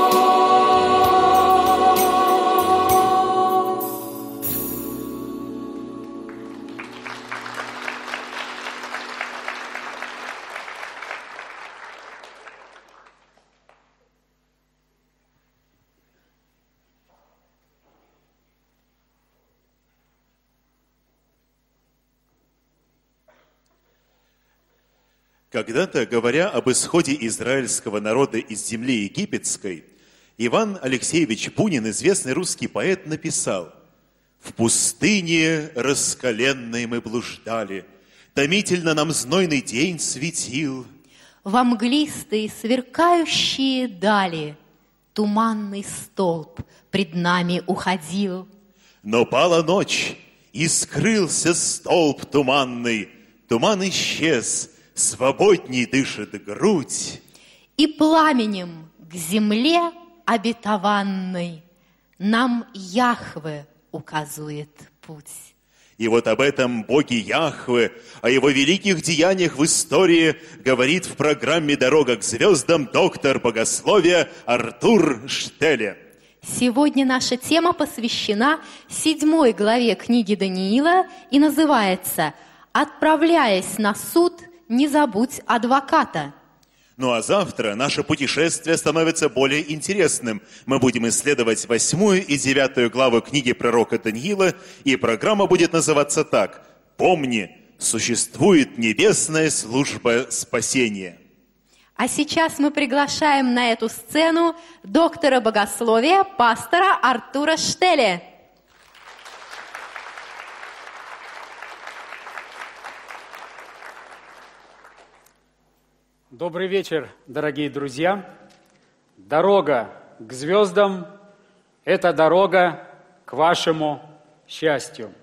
[SPEAKER 1] Когда-то, говоря об исходе израильского народа из земли египетской, Иван Алексеевич Бунин, известный русский поэт, написал: «В пустыне раскаленной мы блуждали, томительно нам знойный день светил.
[SPEAKER 2] Во мглистые сверкающие дали туманный столб пред нами уходил.
[SPEAKER 1] Но пала ночь, и скрылся столб туманный, туман исчез, свободней дышит грудь.
[SPEAKER 2] И пламенем к земле обетованной нам Яхве указует путь».
[SPEAKER 1] И вот об этом Боге Яхве, о его великих деяниях в истории говорит в программе «Дорога к звездам» доктор богословия Артур Штеле.
[SPEAKER 2] Сегодня наша тема посвящена 7 главе книги Даниила и называется «Отправляясь на суд, не забудь адвоката».
[SPEAKER 1] Ну а завтра наше путешествие становится более интересным. Мы будем исследовать 8 и 9 главы книги пророка Даниила, и программа будет называться так: «Помни, существует небесная служба спасения».
[SPEAKER 2] А сейчас мы приглашаем на эту сцену доктора богословия, пастора Артура Штеле.
[SPEAKER 6] Добрый вечер, дорогие друзья. Дорога к звездам – это дорога к вашему счастью.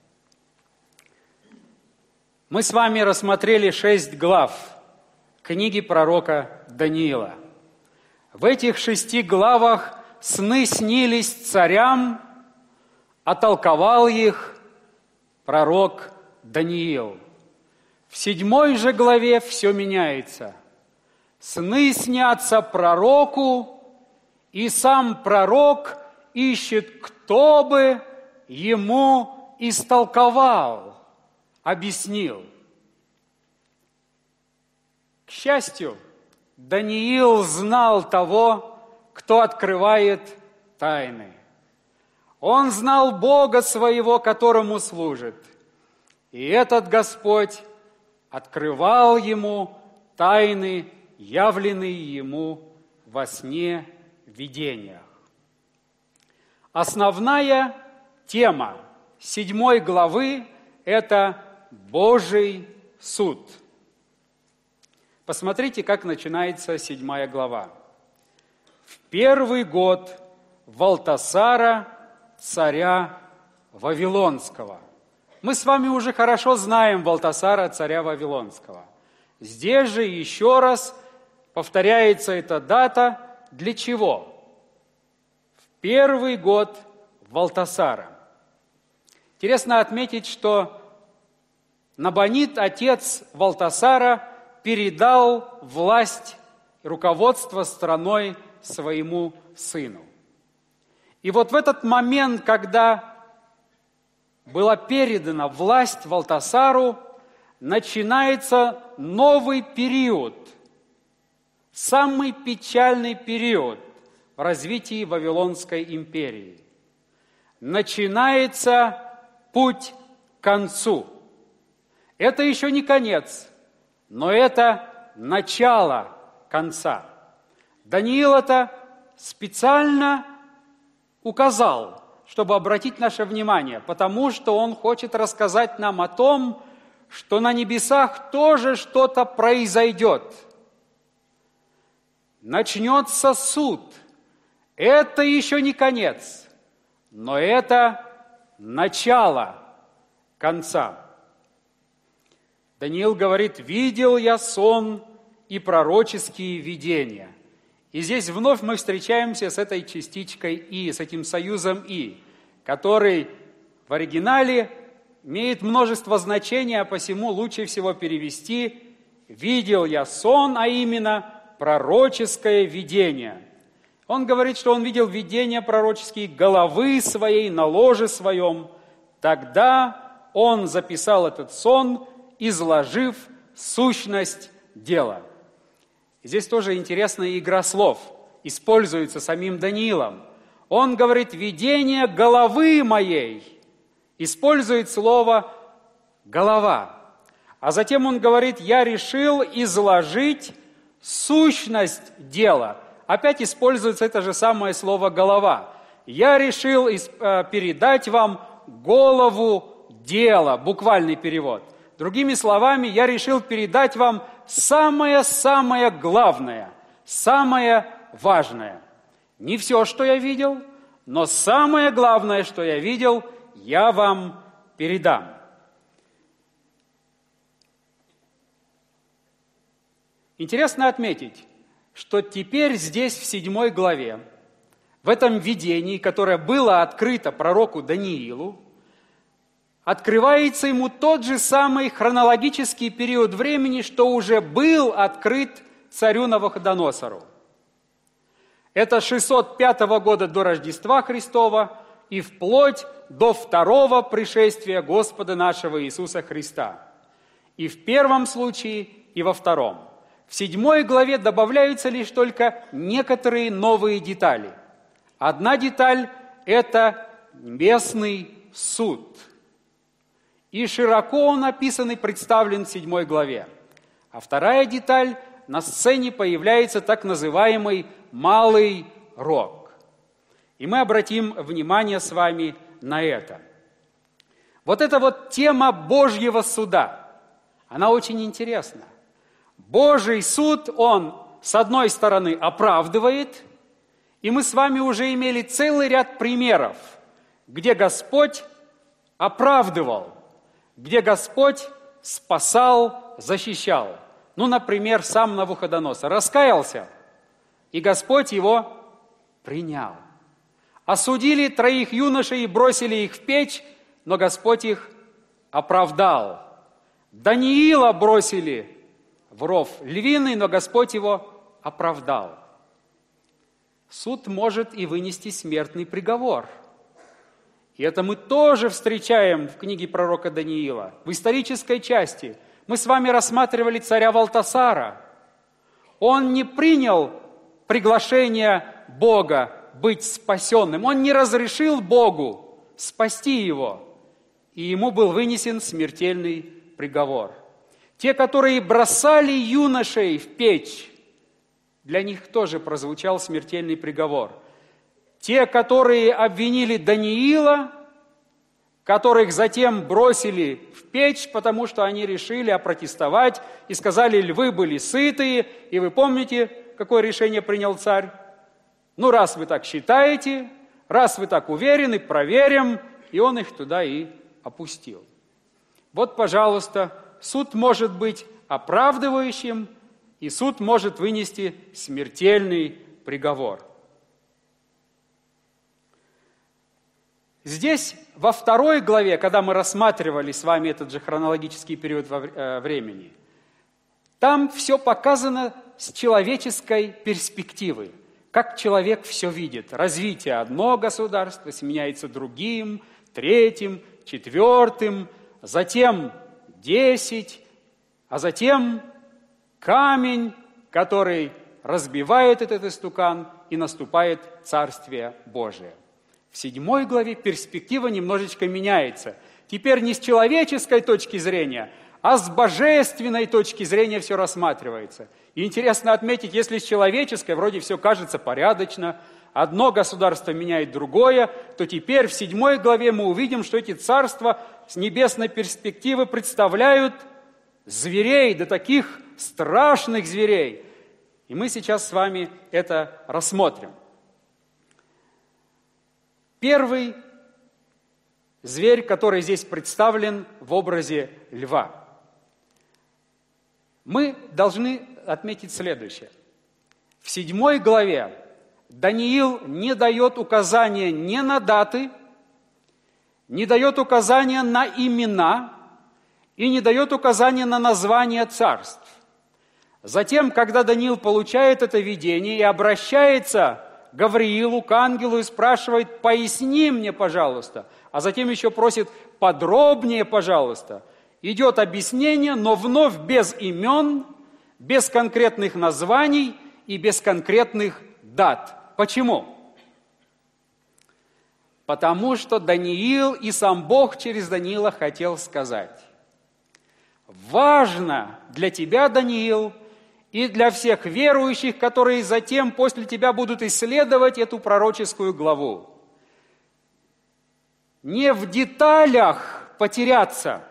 [SPEAKER 6] Мы с вами рассмотрели 6 глав книги пророка Даниила. В этих 6 главах сны снились царям, а толковал их пророк Даниил. В 7 же главе все меняется. Сны снятся пророку, и сам пророк ищет, кто бы ему истолковал, объяснил. К счастью, Даниил знал того, кто открывает тайны. Он знал Бога своего, которому служит. И этот Господь открывал ему тайны, явленные ему во сне, видениях. Основная тема 7 главы – это Божий суд. Посмотрите, как начинается 7 глава. «В 1 год Валтасара, царя Вавилонского». Мы с вами уже хорошо знаем Валтасара, царя Вавилонского. Здесь же еще раз повторяется эта дата. Для чего? В 1 год Валтасара. Интересно отметить, что Набонид, отец Валтасара, передал власть и руководство страной своему сыну. И вот в этот момент, когда была передана власть Валтасару, начинается новый период, самый печальный период в развитии Вавилонской империи. Начинается путь к концу. Это еще не конец, но это начало конца. Даниил это специально указал, чтобы обратить наше внимание, потому что он хочет рассказать нам о том, что на небесах тоже что-то произойдет. Начнется суд. Это еще не конец, но это начало конца. Даниил говорит: «Видел я сон и пророческие видения». И здесь вновь мы встречаемся с этой частичкой «и», с этим союзом «и», который в оригинале имеет множество значений, а посему лучше всего перевести «видел я сон», а именно пророческое видение. Он говорит, что он видел видения пророческие головы своей на ложе своем. Тогда он записал этот сон, изложив сущность дела. Здесь тоже интересная игра слов используется самим Даниилом. Он говорит: видение головы моей. Использует слово голова. А затем он говорит: я решил изложить сущность дела. Опять используется это же самое слово голова. Я решил передать вам голову дела, буквальный перевод. Другими словами, я решил передать вам самое-самое главное, самое важное. Не все, что я видел, но самое главное, что я видел, я вам передам. Интересно отметить, что теперь здесь, в 7 главе, в этом видении, которое было открыто пророку Даниилу, открывается ему тот же самый хронологический период времени, что уже был открыт царю Навуходоносору. Это с 605 года до Рождества Христова и вплоть до второго пришествия Господа нашего Иисуса Христа. И в первом случае, и во втором. В 7 главе добавляются лишь только некоторые новые детали. Одна деталь – это небесный суд. И широко он описан и представлен в 7 главе. А вторая деталь – на сцене появляется так называемый малый рог. И мы обратим внимание с вами на это. Вот эта вот тема Божьего суда, она очень интересна. Божий суд, он, с одной стороны, оправдывает, и мы с вами уже имели целый ряд примеров, где Господь оправдывал, где Господь спасал, защищал. Ну, например, сам Навуходоносор раскаялся, и Господь его принял. Осудили 3 юношей и бросили их в печь, но Господь их оправдал. Даниила бросили в ров львиный, но Господь его оправдал. Суд может и вынести смертный приговор. И это мы тоже встречаем в книге пророка Даниила. В исторической части мы с вами рассматривали царя Валтасара. Он не принял приглашение Бога быть спасенным. Он не разрешил Богу спасти его. И ему был вынесен смертельный приговор. Те, которые бросали юношей в печь, для них тоже прозвучал смертельный приговор. Те, которые обвинили Даниила, которых затем бросили в печь, потому что они решили опротестовать и сказали: львы были сытые. И вы помните, какое решение принял царь? Ну, раз вы так считаете, раз вы так уверены, проверим. И он их туда и опустил. Вот, пожалуйста, суд может быть оправдывающим, и суд может вынести смертельный приговор. Здесь, во 2 главе, когда мы рассматривали с вами этот же хронологический период времени, там все показано с человеческой перспективы, как человек все видит. Развитие одного государства сменяется другим, 3, 4, затем 10, а затем камень, который разбивает этот истукан, и наступает Царствие Божие. В 7 главе перспектива немножечко меняется. Теперь не с человеческой точки зрения, а с божественной точки зрения все рассматривается. И интересно отметить, если с человеческой вроде все кажется порядочно, одно государство меняет другое, то теперь в 7 главе мы увидим, что эти царства с небесной перспективы представляют зверей, да таких страшных зверей. И мы сейчас с вами это рассмотрим. Первый зверь, который здесь представлен в образе льва. Мы должны отметить следующее. В 7 главе Даниил не дает указания ни на даты, не дает указания на имена и не дает указания на названия царств. Затем, когда Даниил получает это видение и обращается к Гавриилу, к ангелу, и спрашивает: «Поясни мне, пожалуйста», а затем еще просит: «Подробнее, пожалуйста», идет объяснение, но вновь без имен, без конкретных названий и без конкретных дат. Почему? Потому что Даниил и сам Бог через Даниила хотел сказать: важно для тебя, Даниил, и для всех верующих, которые затем после тебя будут исследовать эту пророческую главу, не в деталях потеряться,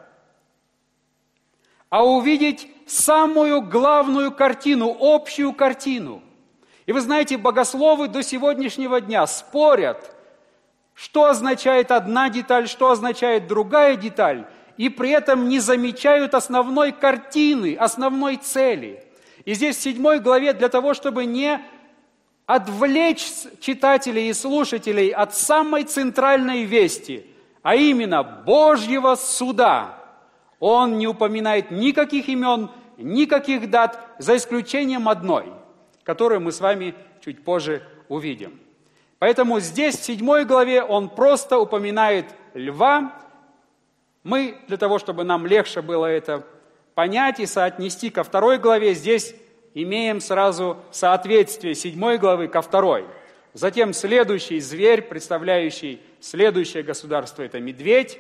[SPEAKER 6] а увидеть самую главную картину, общую картину. И вы знаете, богословы до сегодняшнего дня спорят, что означает одна деталь, что означает другая деталь, и при этом не замечают основной картины, основной цели. И здесь в 7 главе для того, чтобы не отвлечь читателей и слушателей от самой центральной вести, а именно Божьего суда, он не упоминает никаких имен, никаких дат, за исключением одной, которую мы с вами чуть позже увидим. Поэтому здесь, в 7 главе, он просто упоминает льва. Мы, для того, чтобы нам легче было это понять и соотнести ко 2 главе, здесь имеем сразу соответствие 7 главы ко 2. Затем следующий зверь, представляющий следующее государство, это медведь.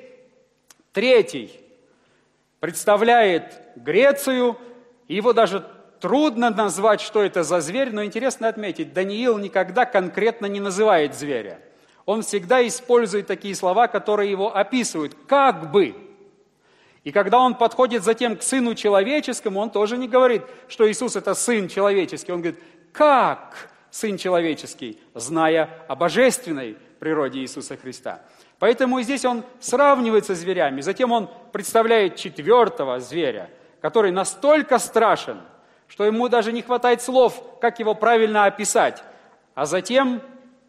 [SPEAKER 6] 3 представляет Грецию, его даже трудно назвать, что это за зверь, но интересно отметить, Даниил никогда конкретно не называет зверя. Он всегда использует такие слова, которые его описывают, как бы. И когда он подходит затем к Сыну Человеческому, он тоже не говорит, что Иисус – это Сын Человеческий. Он говорит, как Сын Человеческий, зная о божественной природе Иисуса Христа. Поэтому и здесь он сравнивается с зверями. Затем он представляет 4 зверя, который настолько страшен, что ему даже не хватает слов, как его правильно описать. А затем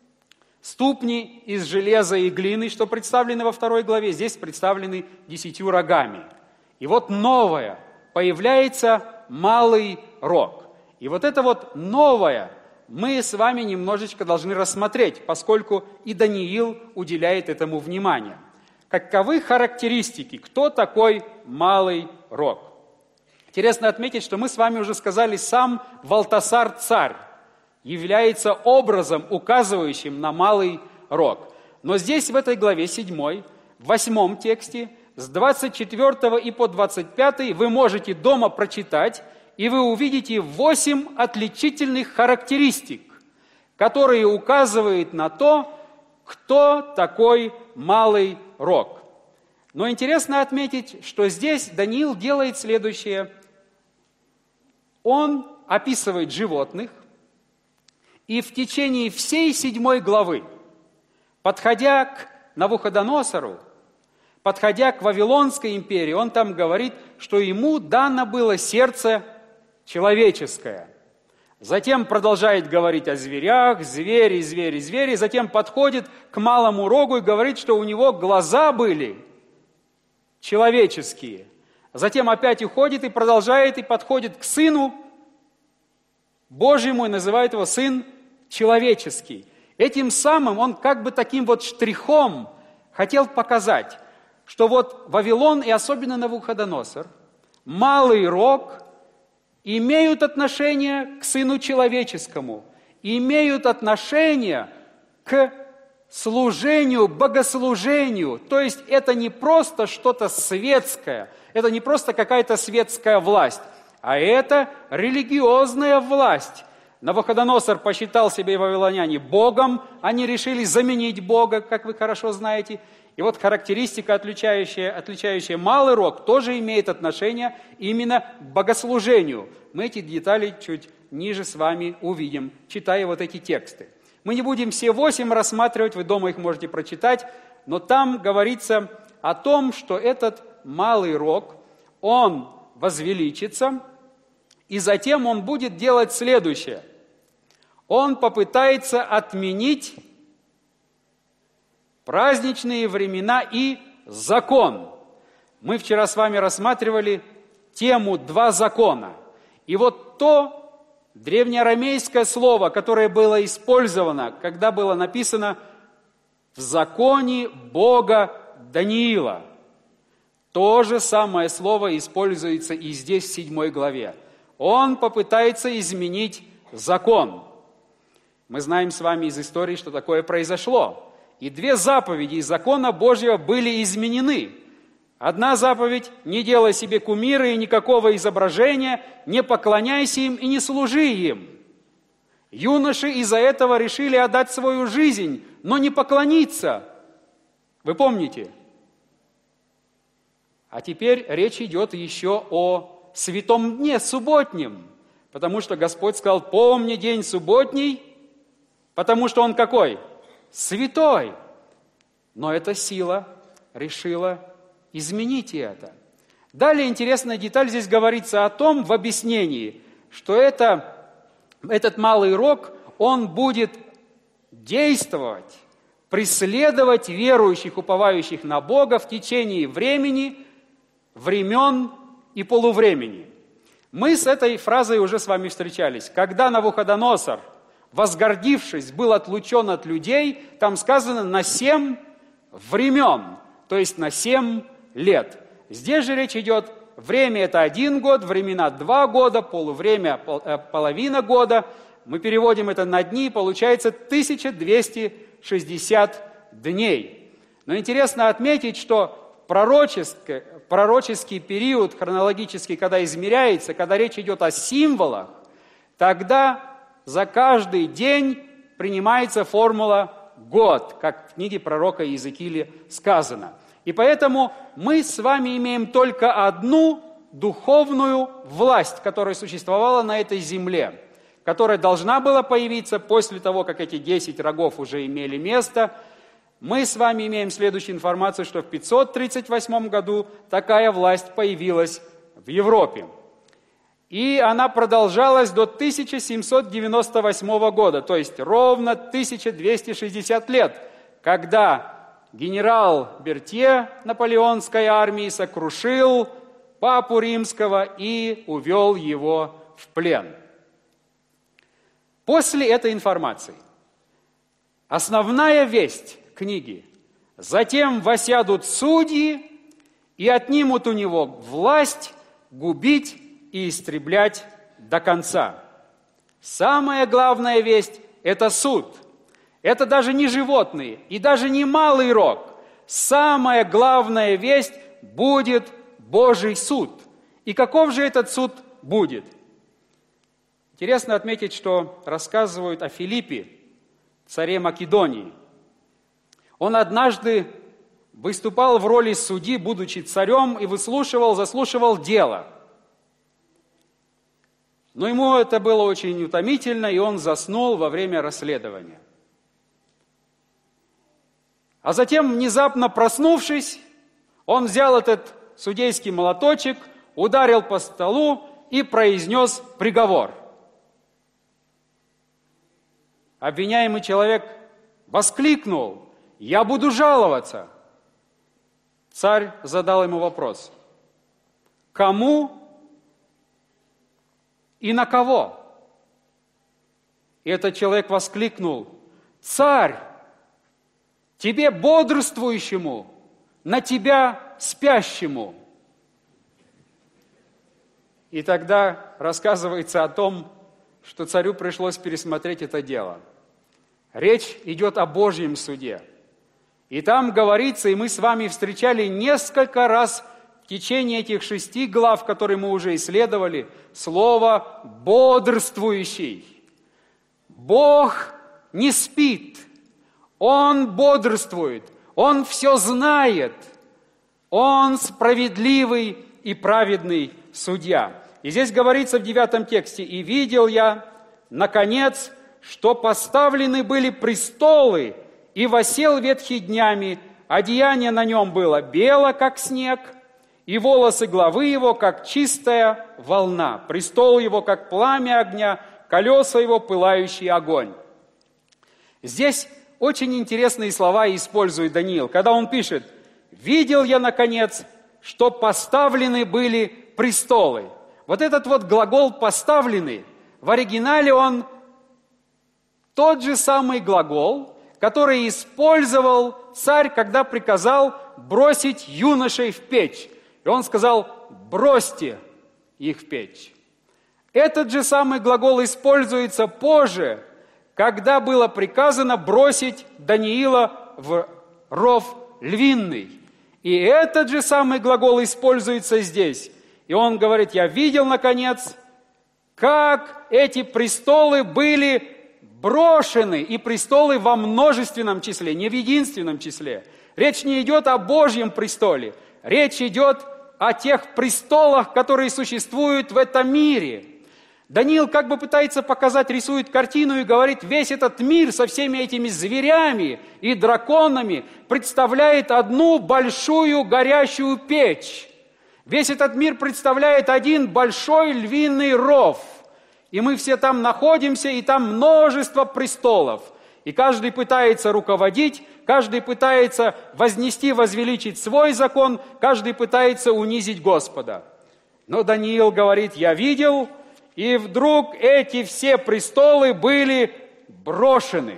[SPEAKER 6] ступни из железа и глины, что представлены во 2 главе, здесь представлены 10 рогами. И вот новое, появляется малый рог. И вот это вот новое мы с вами немножечко должны рассмотреть, поскольку и Даниил уделяет этому внимание. Каковы характеристики? Кто такой малый рог? Интересно отметить, что мы с вами уже сказали, сам Валтасар царь является образом, указывающим на малый рог. Но здесь, в этой главе 7, в 8 тексте, с 24 и по 25 вы можете дома прочитать, и вы увидите 8 отличительных характеристик, которые указывают на то, кто такой малый рог. Но интересно отметить, что здесь Даниил делает следующее. Он описывает животных, и в течение всей 7 главы, подходя к Навуходоносору, подходя к Вавилонской империи, он там говорит, что ему дано было сердце человеческое. Затем продолжает говорить о зверях, звери, звери, звери. Затем подходит к малому рогу и говорит, что у него глаза были человеческие. Затем опять уходит и продолжает, и подходит к Сыну Божьему и называет его Сын человеческий. Этим самым он как бы таким вот штрихом хотел показать, что вот Вавилон и особенно Навуходоносор, малый рог, имеют отношение к Сыну человеческому, имеют отношение к служению, богослужению. То есть это не просто что-то светское, это не просто какая-то светская власть, а это религиозная власть. Навуходоносор посчитал себя и вавилоняне Богом, они решили заменить Бога, как вы хорошо знаете. И вот характеристика, отличающая малый рог, тоже имеет отношение именно к богослужению. Мы эти детали чуть ниже с вами увидим, читая вот эти тексты. Мы не будем все 8 рассматривать, вы дома их можете прочитать, но там говорится о том, что этот малый рог, он возвеличится, и затем он будет делать следующее. Он попытается отменить праздничные времена и закон. Мы вчера с вами рассматривали тему «Два закона». И вот то древнеарамейское слово, которое было использовано, когда было написано в законе Бога Даниила, то же самое слово используется и здесь, в 7 главе. Он попытается изменить закон. Мы знаем с вами из истории, что такое произошло. И 2 заповеди из закона Божьего были изменены. Одна заповедь – не делай себе кумиры и никакого изображения, не поклоняйся им и не служи им. Юноши из-за этого решили отдать свою жизнь, но не поклониться. Вы помните? А теперь речь идет еще о святом дне субботнем, потому что Господь сказал: «Помни день субботний», потому что он какой? Святой. Но эта сила решила изменить это. Далее интересная деталь, здесь говорится о том, в объяснении, что этот малый рог, он будет действовать, преследовать верующих, уповающих на Бога в течение времени, времен и полувремени. Мы с этой фразой уже с вами встречались. Когда Навуходоносор, возгордившись, был отлучен от людей, там сказано на 7 времен, то есть на 7 лет. Здесь же речь идет, время это 1 год, времена 2 года, полувремя половина года. Мы переводим это на дни, получается 1260 дней. Но интересно отметить, что пророческий период хронологический, когда измеряется, когда речь идет о символах, тогда за каждый день принимается формула «год», как в книге пророка Иезекииля сказано. И поэтому мы с вами имеем только одну духовную власть, которая существовала на этой земле, которая должна была появиться после того, как эти 10 рогов уже имели место. Мы с вами имеем следующую информацию, что в 538 году такая власть появилась в Европе. И она продолжалась до 1798 года, то есть ровно 1260 лет, когда генерал Бертье наполеонской армии сокрушил папу римского и увел его в плен. После этой информации основная весть книги: «Затем восядут судьи и отнимут у него власть губить и истреблять до конца». Самая главная весть – это суд. Это даже не животные и даже не малый рог. Самая главная весть – будет Божий суд. И каков же этот суд будет? Интересно отметить, что рассказывают о Филиппе, царе Македонии. Он однажды выступал в роли судьи, будучи царем, и заслушивал дело. Но ему это было очень утомительно, и он заснул во время расследования. А затем, внезапно проснувшись, он взял этот судейский молоточек, ударил по столу и произнес приговор. обвиняемый человек воскликнул: «Я буду жаловаться». Царь задал ему вопрос: кому и на кого? И этот человек воскликнул: «Царь, тебе бодрствующему, на тебя спящему». И тогда рассказывается о том, что царю пришлось пересмотреть это дело. Речь идет о Божьем суде. И там говорится, и мы с вами встречали несколько раз в течение этих 6 глав, которые мы уже исследовали, слово «бодрствующий». Бог не спит, Он бодрствует, Он все знает, Он справедливый и праведный судья. И здесь говорится в 9 тексте: «И видел я, наконец, что поставлены были престолы, и восел ветхий днями, одеяние на нем было бело, как снег, и волосы главы его, как чистая волна, престол его, как пламя огня, колеса его, пылающий огонь». Здесь очень интересные слова использует Даниил, когда он пишет: «Видел я, наконец, что поставлены были престолы». Вот этот вот глагол «поставлены» в оригинале он тот же самый глагол, который использовал царь, когда приказал бросить юношей в печь. И он сказал: «Бросьте их в печь». Этот же самый глагол используется позже, когда было приказано бросить Даниила в ров львиный. И этот же самый глагол используется здесь. И он говорит: «Я видел, наконец, как эти престолы были брошены». И престолы во множественном числе, не в единственном числе. Речь не идет о Божьем престоле. Речь идет о тех престолах, которые существуют в этом мире. Даниил как бы пытается показать, рисует картину и говорит: весь этот мир со всеми этими зверями и драконами представляет одну большую горящую печь. Весь этот мир представляет один большой львиный ров. И мы все там находимся, и там множество престолов. И каждый пытается руководить, каждый пытается вознести, возвеличить свой закон, каждый пытается унизить Господа. Но Даниил говорит: «Я видел, и вдруг эти все престолы были брошены».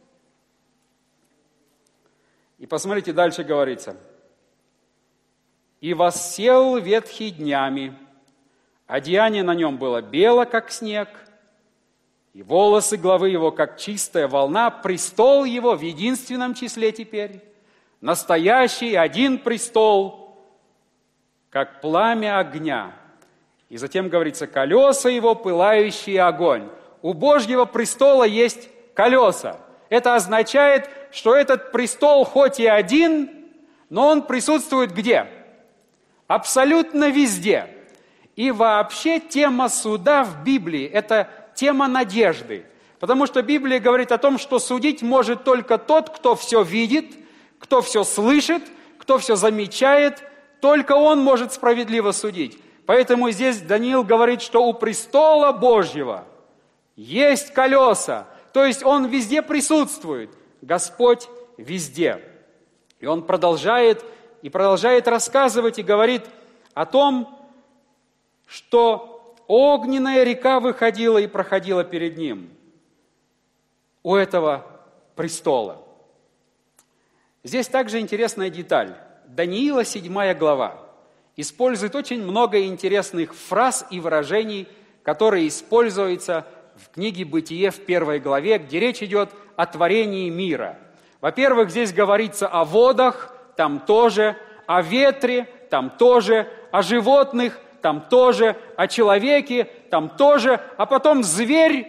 [SPEAKER 6] И посмотрите, дальше говорится: «И воссел ветхий днями, одеяние на нем было бело, как снег, и волосы главы его, как чистая волна, престол его в единственном числе теперь, настоящий один престол, как пламя огня». И затем говорится: колеса его, пылающий огонь. У Божьего престола есть колеса. Это означает, что этот престол хоть и один, но он присутствует где? Абсолютно везде. И вообще тема суда в Библии – это тема надежды. Потому что Библия говорит о том, что судить может только тот, кто все видит, кто все слышит, кто все замечает. Только он может справедливо судить. Поэтому здесь Даниил говорит, что у престола Божьего есть колеса. То есть он везде присутствует. Господь везде. И он продолжает рассказывать и говорит о том, что огненная река выходила и проходила перед ним у этого престола. Здесь также интересная деталь. Даниила, 7 глава, использует очень много интересных фраз и выражений, которые используются в книге «Бытие» в 1 главе, где речь идет о творении мира. Во-первых, здесь говорится о водах, там тоже, о ветре, там тоже, о животных, там тоже, о человеке, там тоже, а потом змей,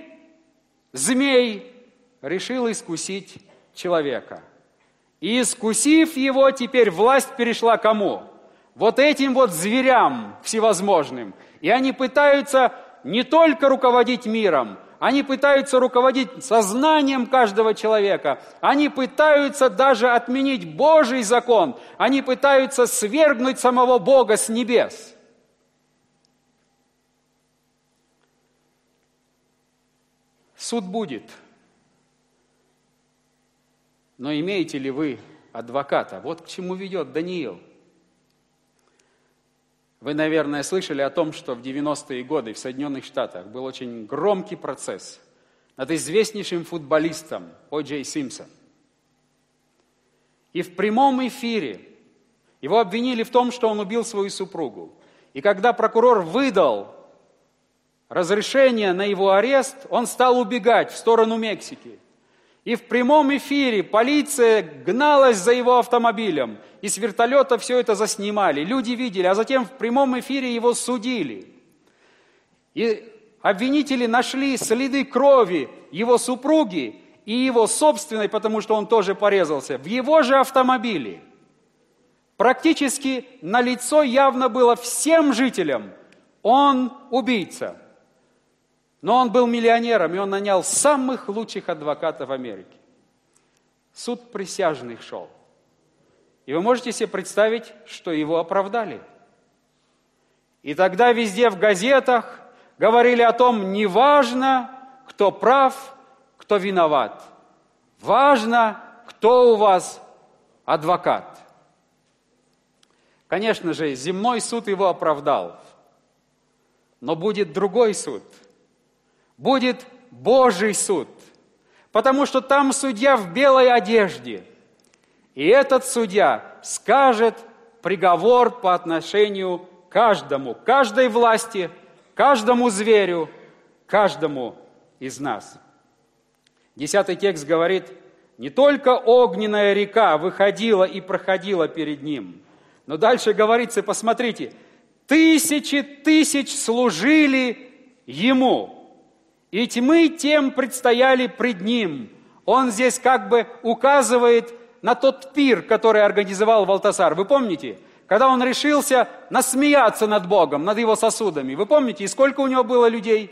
[SPEAKER 6] решил искусить человека. И искусив его, теперь власть перешла кому? Вот этим вот зверям всевозможным. И они пытаются не только руководить миром, они пытаются руководить сознанием каждого человека. Они пытаются даже отменить Божий закон. Они пытаются свергнуть самого Бога с небес. Суд будет. Но имеете ли вы адвоката? Вот к чему ведет Даниил. Вы, наверное, слышали о том, что в 90-е годы в Соединенных Штатах был очень громкий процесс над известнейшим футболистом О. Джей Симпсон. И в прямом эфире его обвинили в том, что он убил свою супругу. И когда прокурор выдал разрешение на его арест, он стал убегать в сторону Мексики. И в прямом эфире полиция гналась за его автомобилем. И с вертолета все это заснимали. Люди видели, а затем в прямом эфире его судили. И обвинители нашли следы крови его супруги и его собственной, потому что он тоже порезался, в его же автомобиле. Практически налицо явно было всем жителям: он убийца. Но он был миллионером, и он нанял самых лучших адвокатов Америки. Суд присяжных шел. И вы можете себе представить, что его оправдали. И тогда везде в газетах говорили о том, не важно, кто прав, кто виноват. Важно, кто у вас адвокат. Конечно же, земной суд его оправдал. Но будет другой суд. Будет Божий суд. Потому что там судья в белой одежде. И этот судья скажет приговор по отношению к каждому, каждой власти, каждому зверю, каждому из нас. 10 текст говорит: не только огненная река выходила и проходила перед ним, но дальше говорится, посмотрите, тысячи тысяч служили ему, и тьмы тем предстояли пред ним. Он здесь как бы указывает на тот пир, который организовал Валтасар. Вы помните? Когда он решился насмеяться над Богом, над его сосудами. Вы помните, и сколько у него было людей?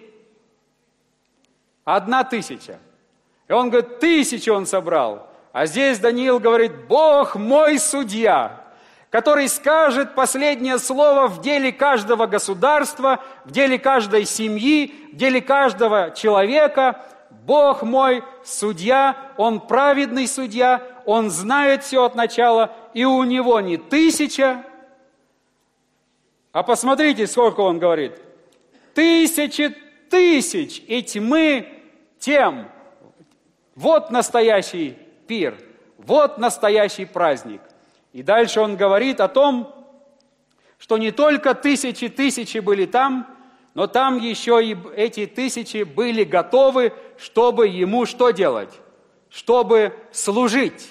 [SPEAKER 6] 1000. И он говорит, 1000 он собрал. А здесь Даниил говорит, Бог мой судья, который скажет последнее слово в деле каждого государства, в деле каждой семьи, в деле каждого человека. Бог мой судья, Он праведный судья, Он знает все от начала, и у Него не 1000, а посмотрите, сколько Он говорит. 1000 тысяч, и тьмы тем. Вот настоящий пир, вот настоящий праздник. И дальше он говорит о том, что не только тысячи были там, но там еще и эти 1000 были готовы, чтобы ему что делать? Чтобы служить.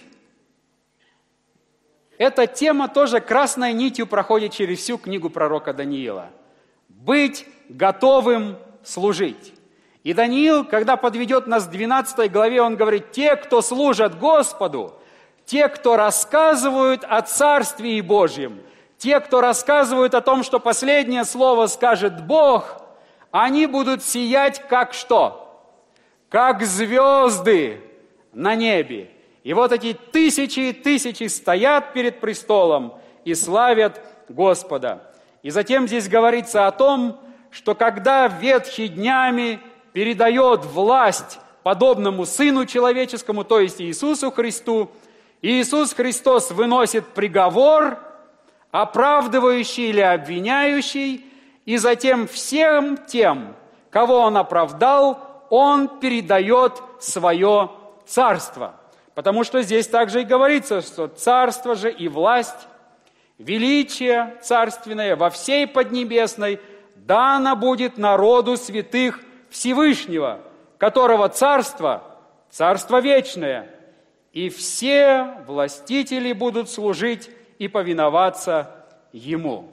[SPEAKER 6] Эта тема тоже красной нитью проходит через всю книгу пророка Даниила. Быть готовым служить. И Даниил, когда подведет нас к 12 главе, он говорит, те, кто служат Господу, те, кто рассказывают о Царстве Божьем, те, кто рассказывают о том, что последнее слово скажет Бог, они будут сиять как что? Как звезды на небе. И вот эти тысячи и тысячи стоят перед престолом и славят Господа. И затем здесь говорится о том, что когда ветхий днями передает власть подобному Сыну Человеческому, то есть Иисусу Христу, Иисус Христос выносит приговор, оправдывающий или обвиняющий, и затем всем тем, кого Он оправдал, Он передает свое царство. Потому что здесь также и говорится, что царство же и власть, величие царственное во всей Поднебесной дано будет народу святых Всевышнего, которого царство вечное, и все властители будут служить и повиноваться Ему.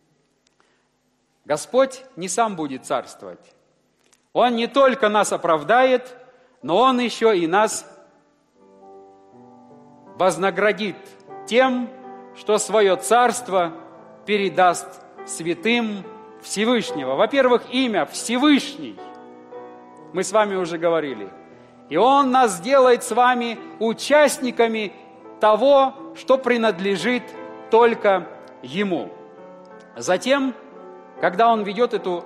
[SPEAKER 6] Господь не сам будет царствовать. Он не только нас оправдает, но Он еще и нас вознаградит тем, что свое царство передаст святым Всевышнего. Во-первых, имя Всевышний. Мы с вами уже говорили. И Он нас сделает с вами участниками того, что принадлежит только Ему. Затем, когда Он ведет эту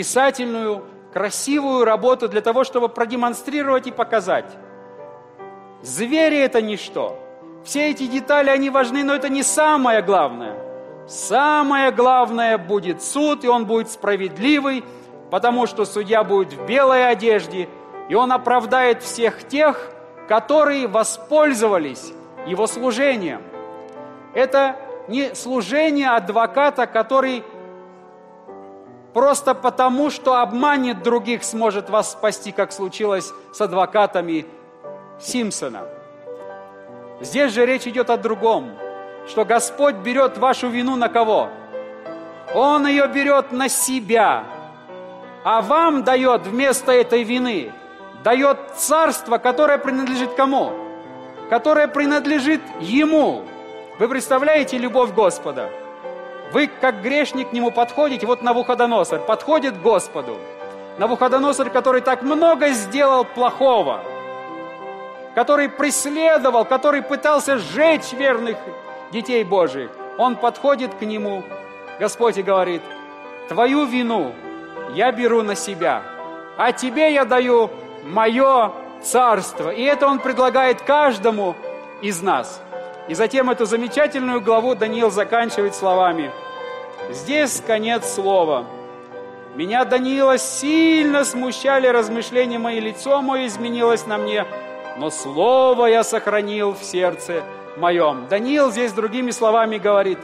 [SPEAKER 6] описательную, красивую работу для того, чтобы продемонстрировать и показать, Звери – это ничто. Все эти детали, они важны, но это не самое главное. Самое главное будет суд, и он будет справедливый, потому что судья будет в белой одежде, и он оправдает всех тех, которые воспользовались его служением. Это не служение адвоката, который просто потому, что обманет других, сможет вас спасти, как случилось с адвокатами Симпсона. Здесь же речь идет о другом, что Господь берет вашу вину на кого? Он ее берет на себя, а вам дает вместо этой вины, дает царство, которое принадлежит кому? Которое принадлежит Ему. Вы представляете любовь Господа? Вы, как грешник, к Нему подходите, вот Навуходоносор подходит к Господу. Навуходоносор, который так много сделал плохого, который преследовал, который пытался сжечь верных детей Божьих. Он подходит к Нему, Господь, и говорит: твою вину я беру на себя, а тебе я даю мое царство. И это Он предлагает каждому из нас. И затем эту замечательную главу Даниил заканчивает словами: «Здесь конец слова. Меня, Даниила, сильно смущали размышления мои, лицо мое изменилось на мне, но слово я сохранил в сердце моем». Даниил здесь другими словами говорит: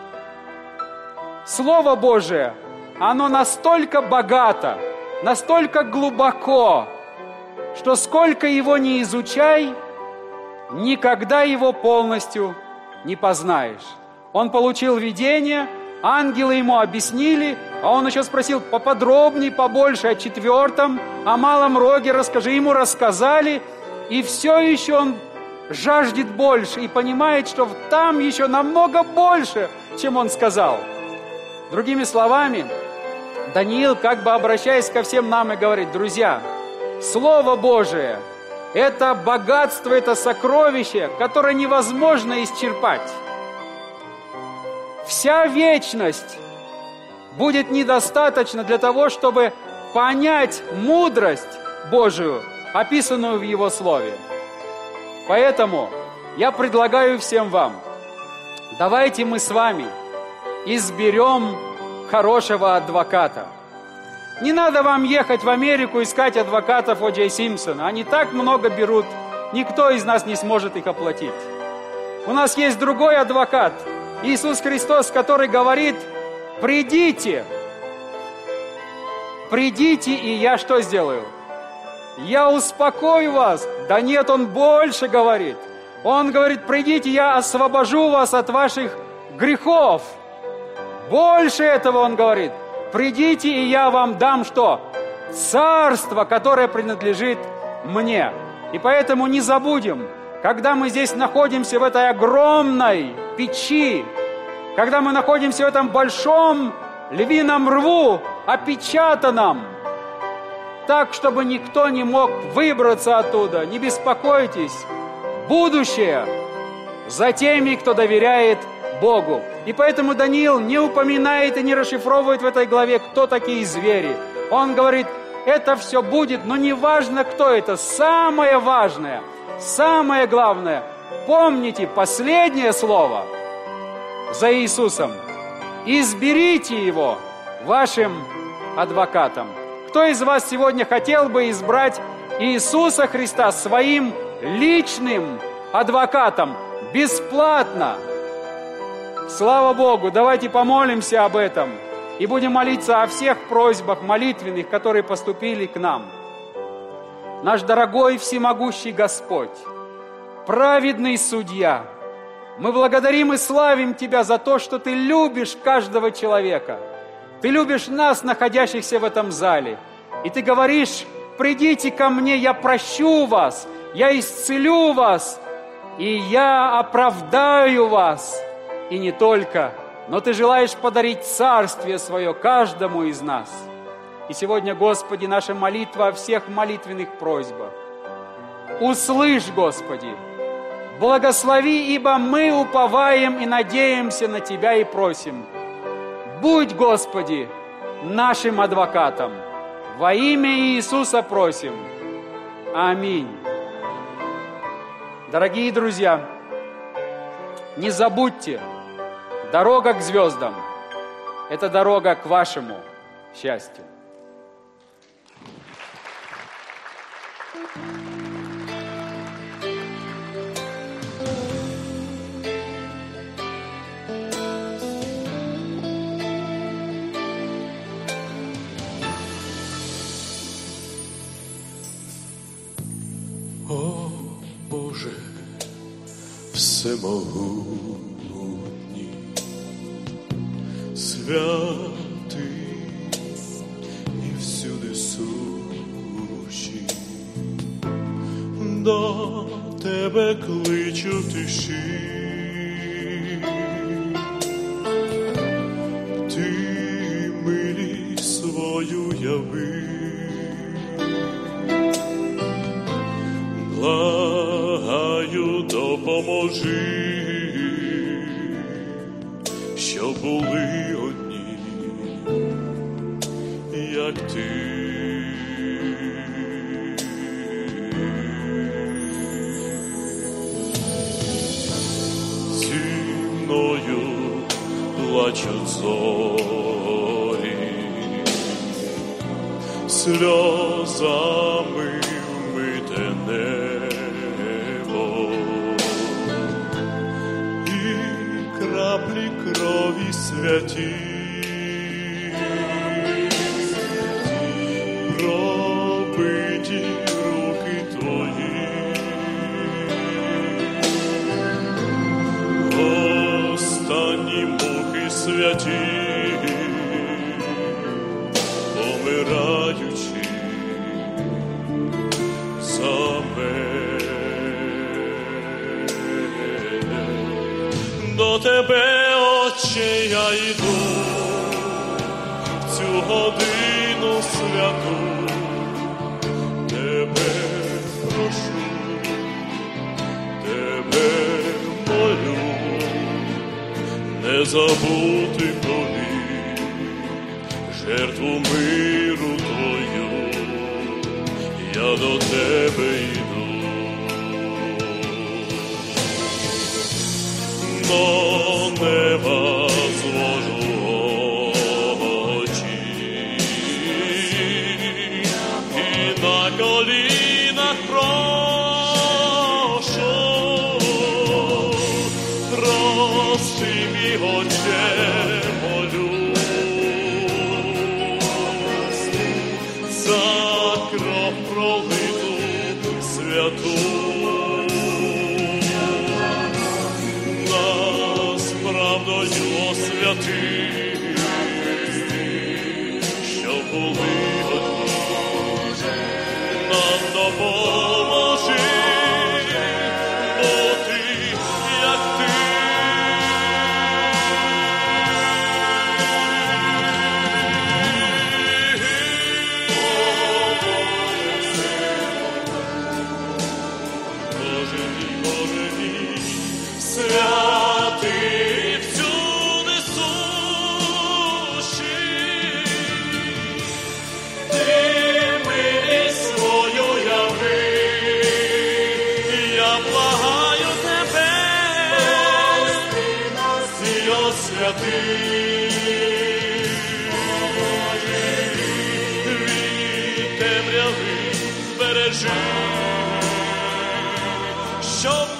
[SPEAKER 6] Слово Божие, оно настолько богато, настолько глубоко, что сколько его ни изучай, никогда его полностью не познаешь. Он получил видение, ангелы ему объяснили, а он еще спросил поподробнее, побольше о 4-м, о малом роге расскажи. Ему рассказали, и все еще он жаждет больше и понимает, что там еще намного больше, чем он сказал. Другими словами, Даниил, как бы обращаясь ко всем нам, и говорит: друзья, Слово Божие – это богатство, это сокровище, которое невозможно исчерпать. Вся вечность будет недостаточно для того, чтобы понять мудрость Божию, описанную в Его Слове. Поэтому я предлагаю всем вам, давайте мы с вами изберем хорошего адвоката. Не надо вам ехать в Америку искать адвокатов О. Джей Симпсона. Они так много берут, никто из нас не сможет их оплатить. У нас есть другой адвокат, Иисус Христос, который говорит: придите, придите, и я что сделаю? Я успокою вас. Да нет, Он больше говорит. Он говорит: придите, я освобожу вас от ваших грехов. Больше этого Он говорит: придите, и я вам дам что? Царство, которое принадлежит мне. И поэтому не забудем, когда мы здесь находимся в этой огромной печи, когда мы находимся в этом большом львином рву, опечатанном, так, чтобы никто не мог выбраться оттуда, не беспокойтесь, будущее за теми, кто доверяет Богу. И поэтому Даниил не упоминает и не расшифровывает в этой главе, кто такие звери. Он говорит: это все будет, но не важно, кто это. Самое важное, самое главное, помните последнее слово за Иисусом: изберите Его вашим адвокатом. Кто из вас сегодня хотел бы избрать Иисуса Христа своим личным адвокатом бесплатно? Слава Богу! Давайте помолимся об этом и будем молиться о всех просьбах молитвенных, которые поступили к нам. Наш дорогой всемогущий Господь, праведный судья, мы благодарим и славим Тебя за то, что Ты любишь каждого человека. Ты любишь нас, находящихся в этом зале. И Ты говоришь: придите ко мне, я прощу вас, я исцелю вас, и я оправдаю вас. И не только, но Ты желаешь подарить Царствие Свое каждому из нас. И сегодня, Господи, наша молитва о всех молитвенных просьбах. Услышь, Господи, благослови, ибо мы уповаем и надеемся на Тебя и просим. Будь, Господи, нашим адвокатом. Во имя Иисуса просим. Аминь. Дорогие друзья, не забудьте, дорога к звездам – это дорога к вашему счастью.
[SPEAKER 3] О, Боже, всемогутній, святий і всюди сущий, до Тебе кличу в тиші. Ти милість свою яви, благаю, допоможи, щоб були одні, як ти. Зі мною плачуть зорі, сльозами вмите небо, і краплі крові святі пробиті руки Твої. Останні муки святі, помираючи за мене. До Тебе, Отче, я йду в цю годину святу. Тебе прошу, Тебе молю, не забути повік жертву миру Твою, я до Тебе йду. До неба звожу очі і на колінах прошу, прости, мій Отче, молю, за кров пролиту святу. Нас правдою освяти, щоб були одні, нам допоможи бути, як ти. Боже мій, святий всюди сущий, ти милість свою яви, я благаю Тебе, і освяти. Від темряви збережи, щоб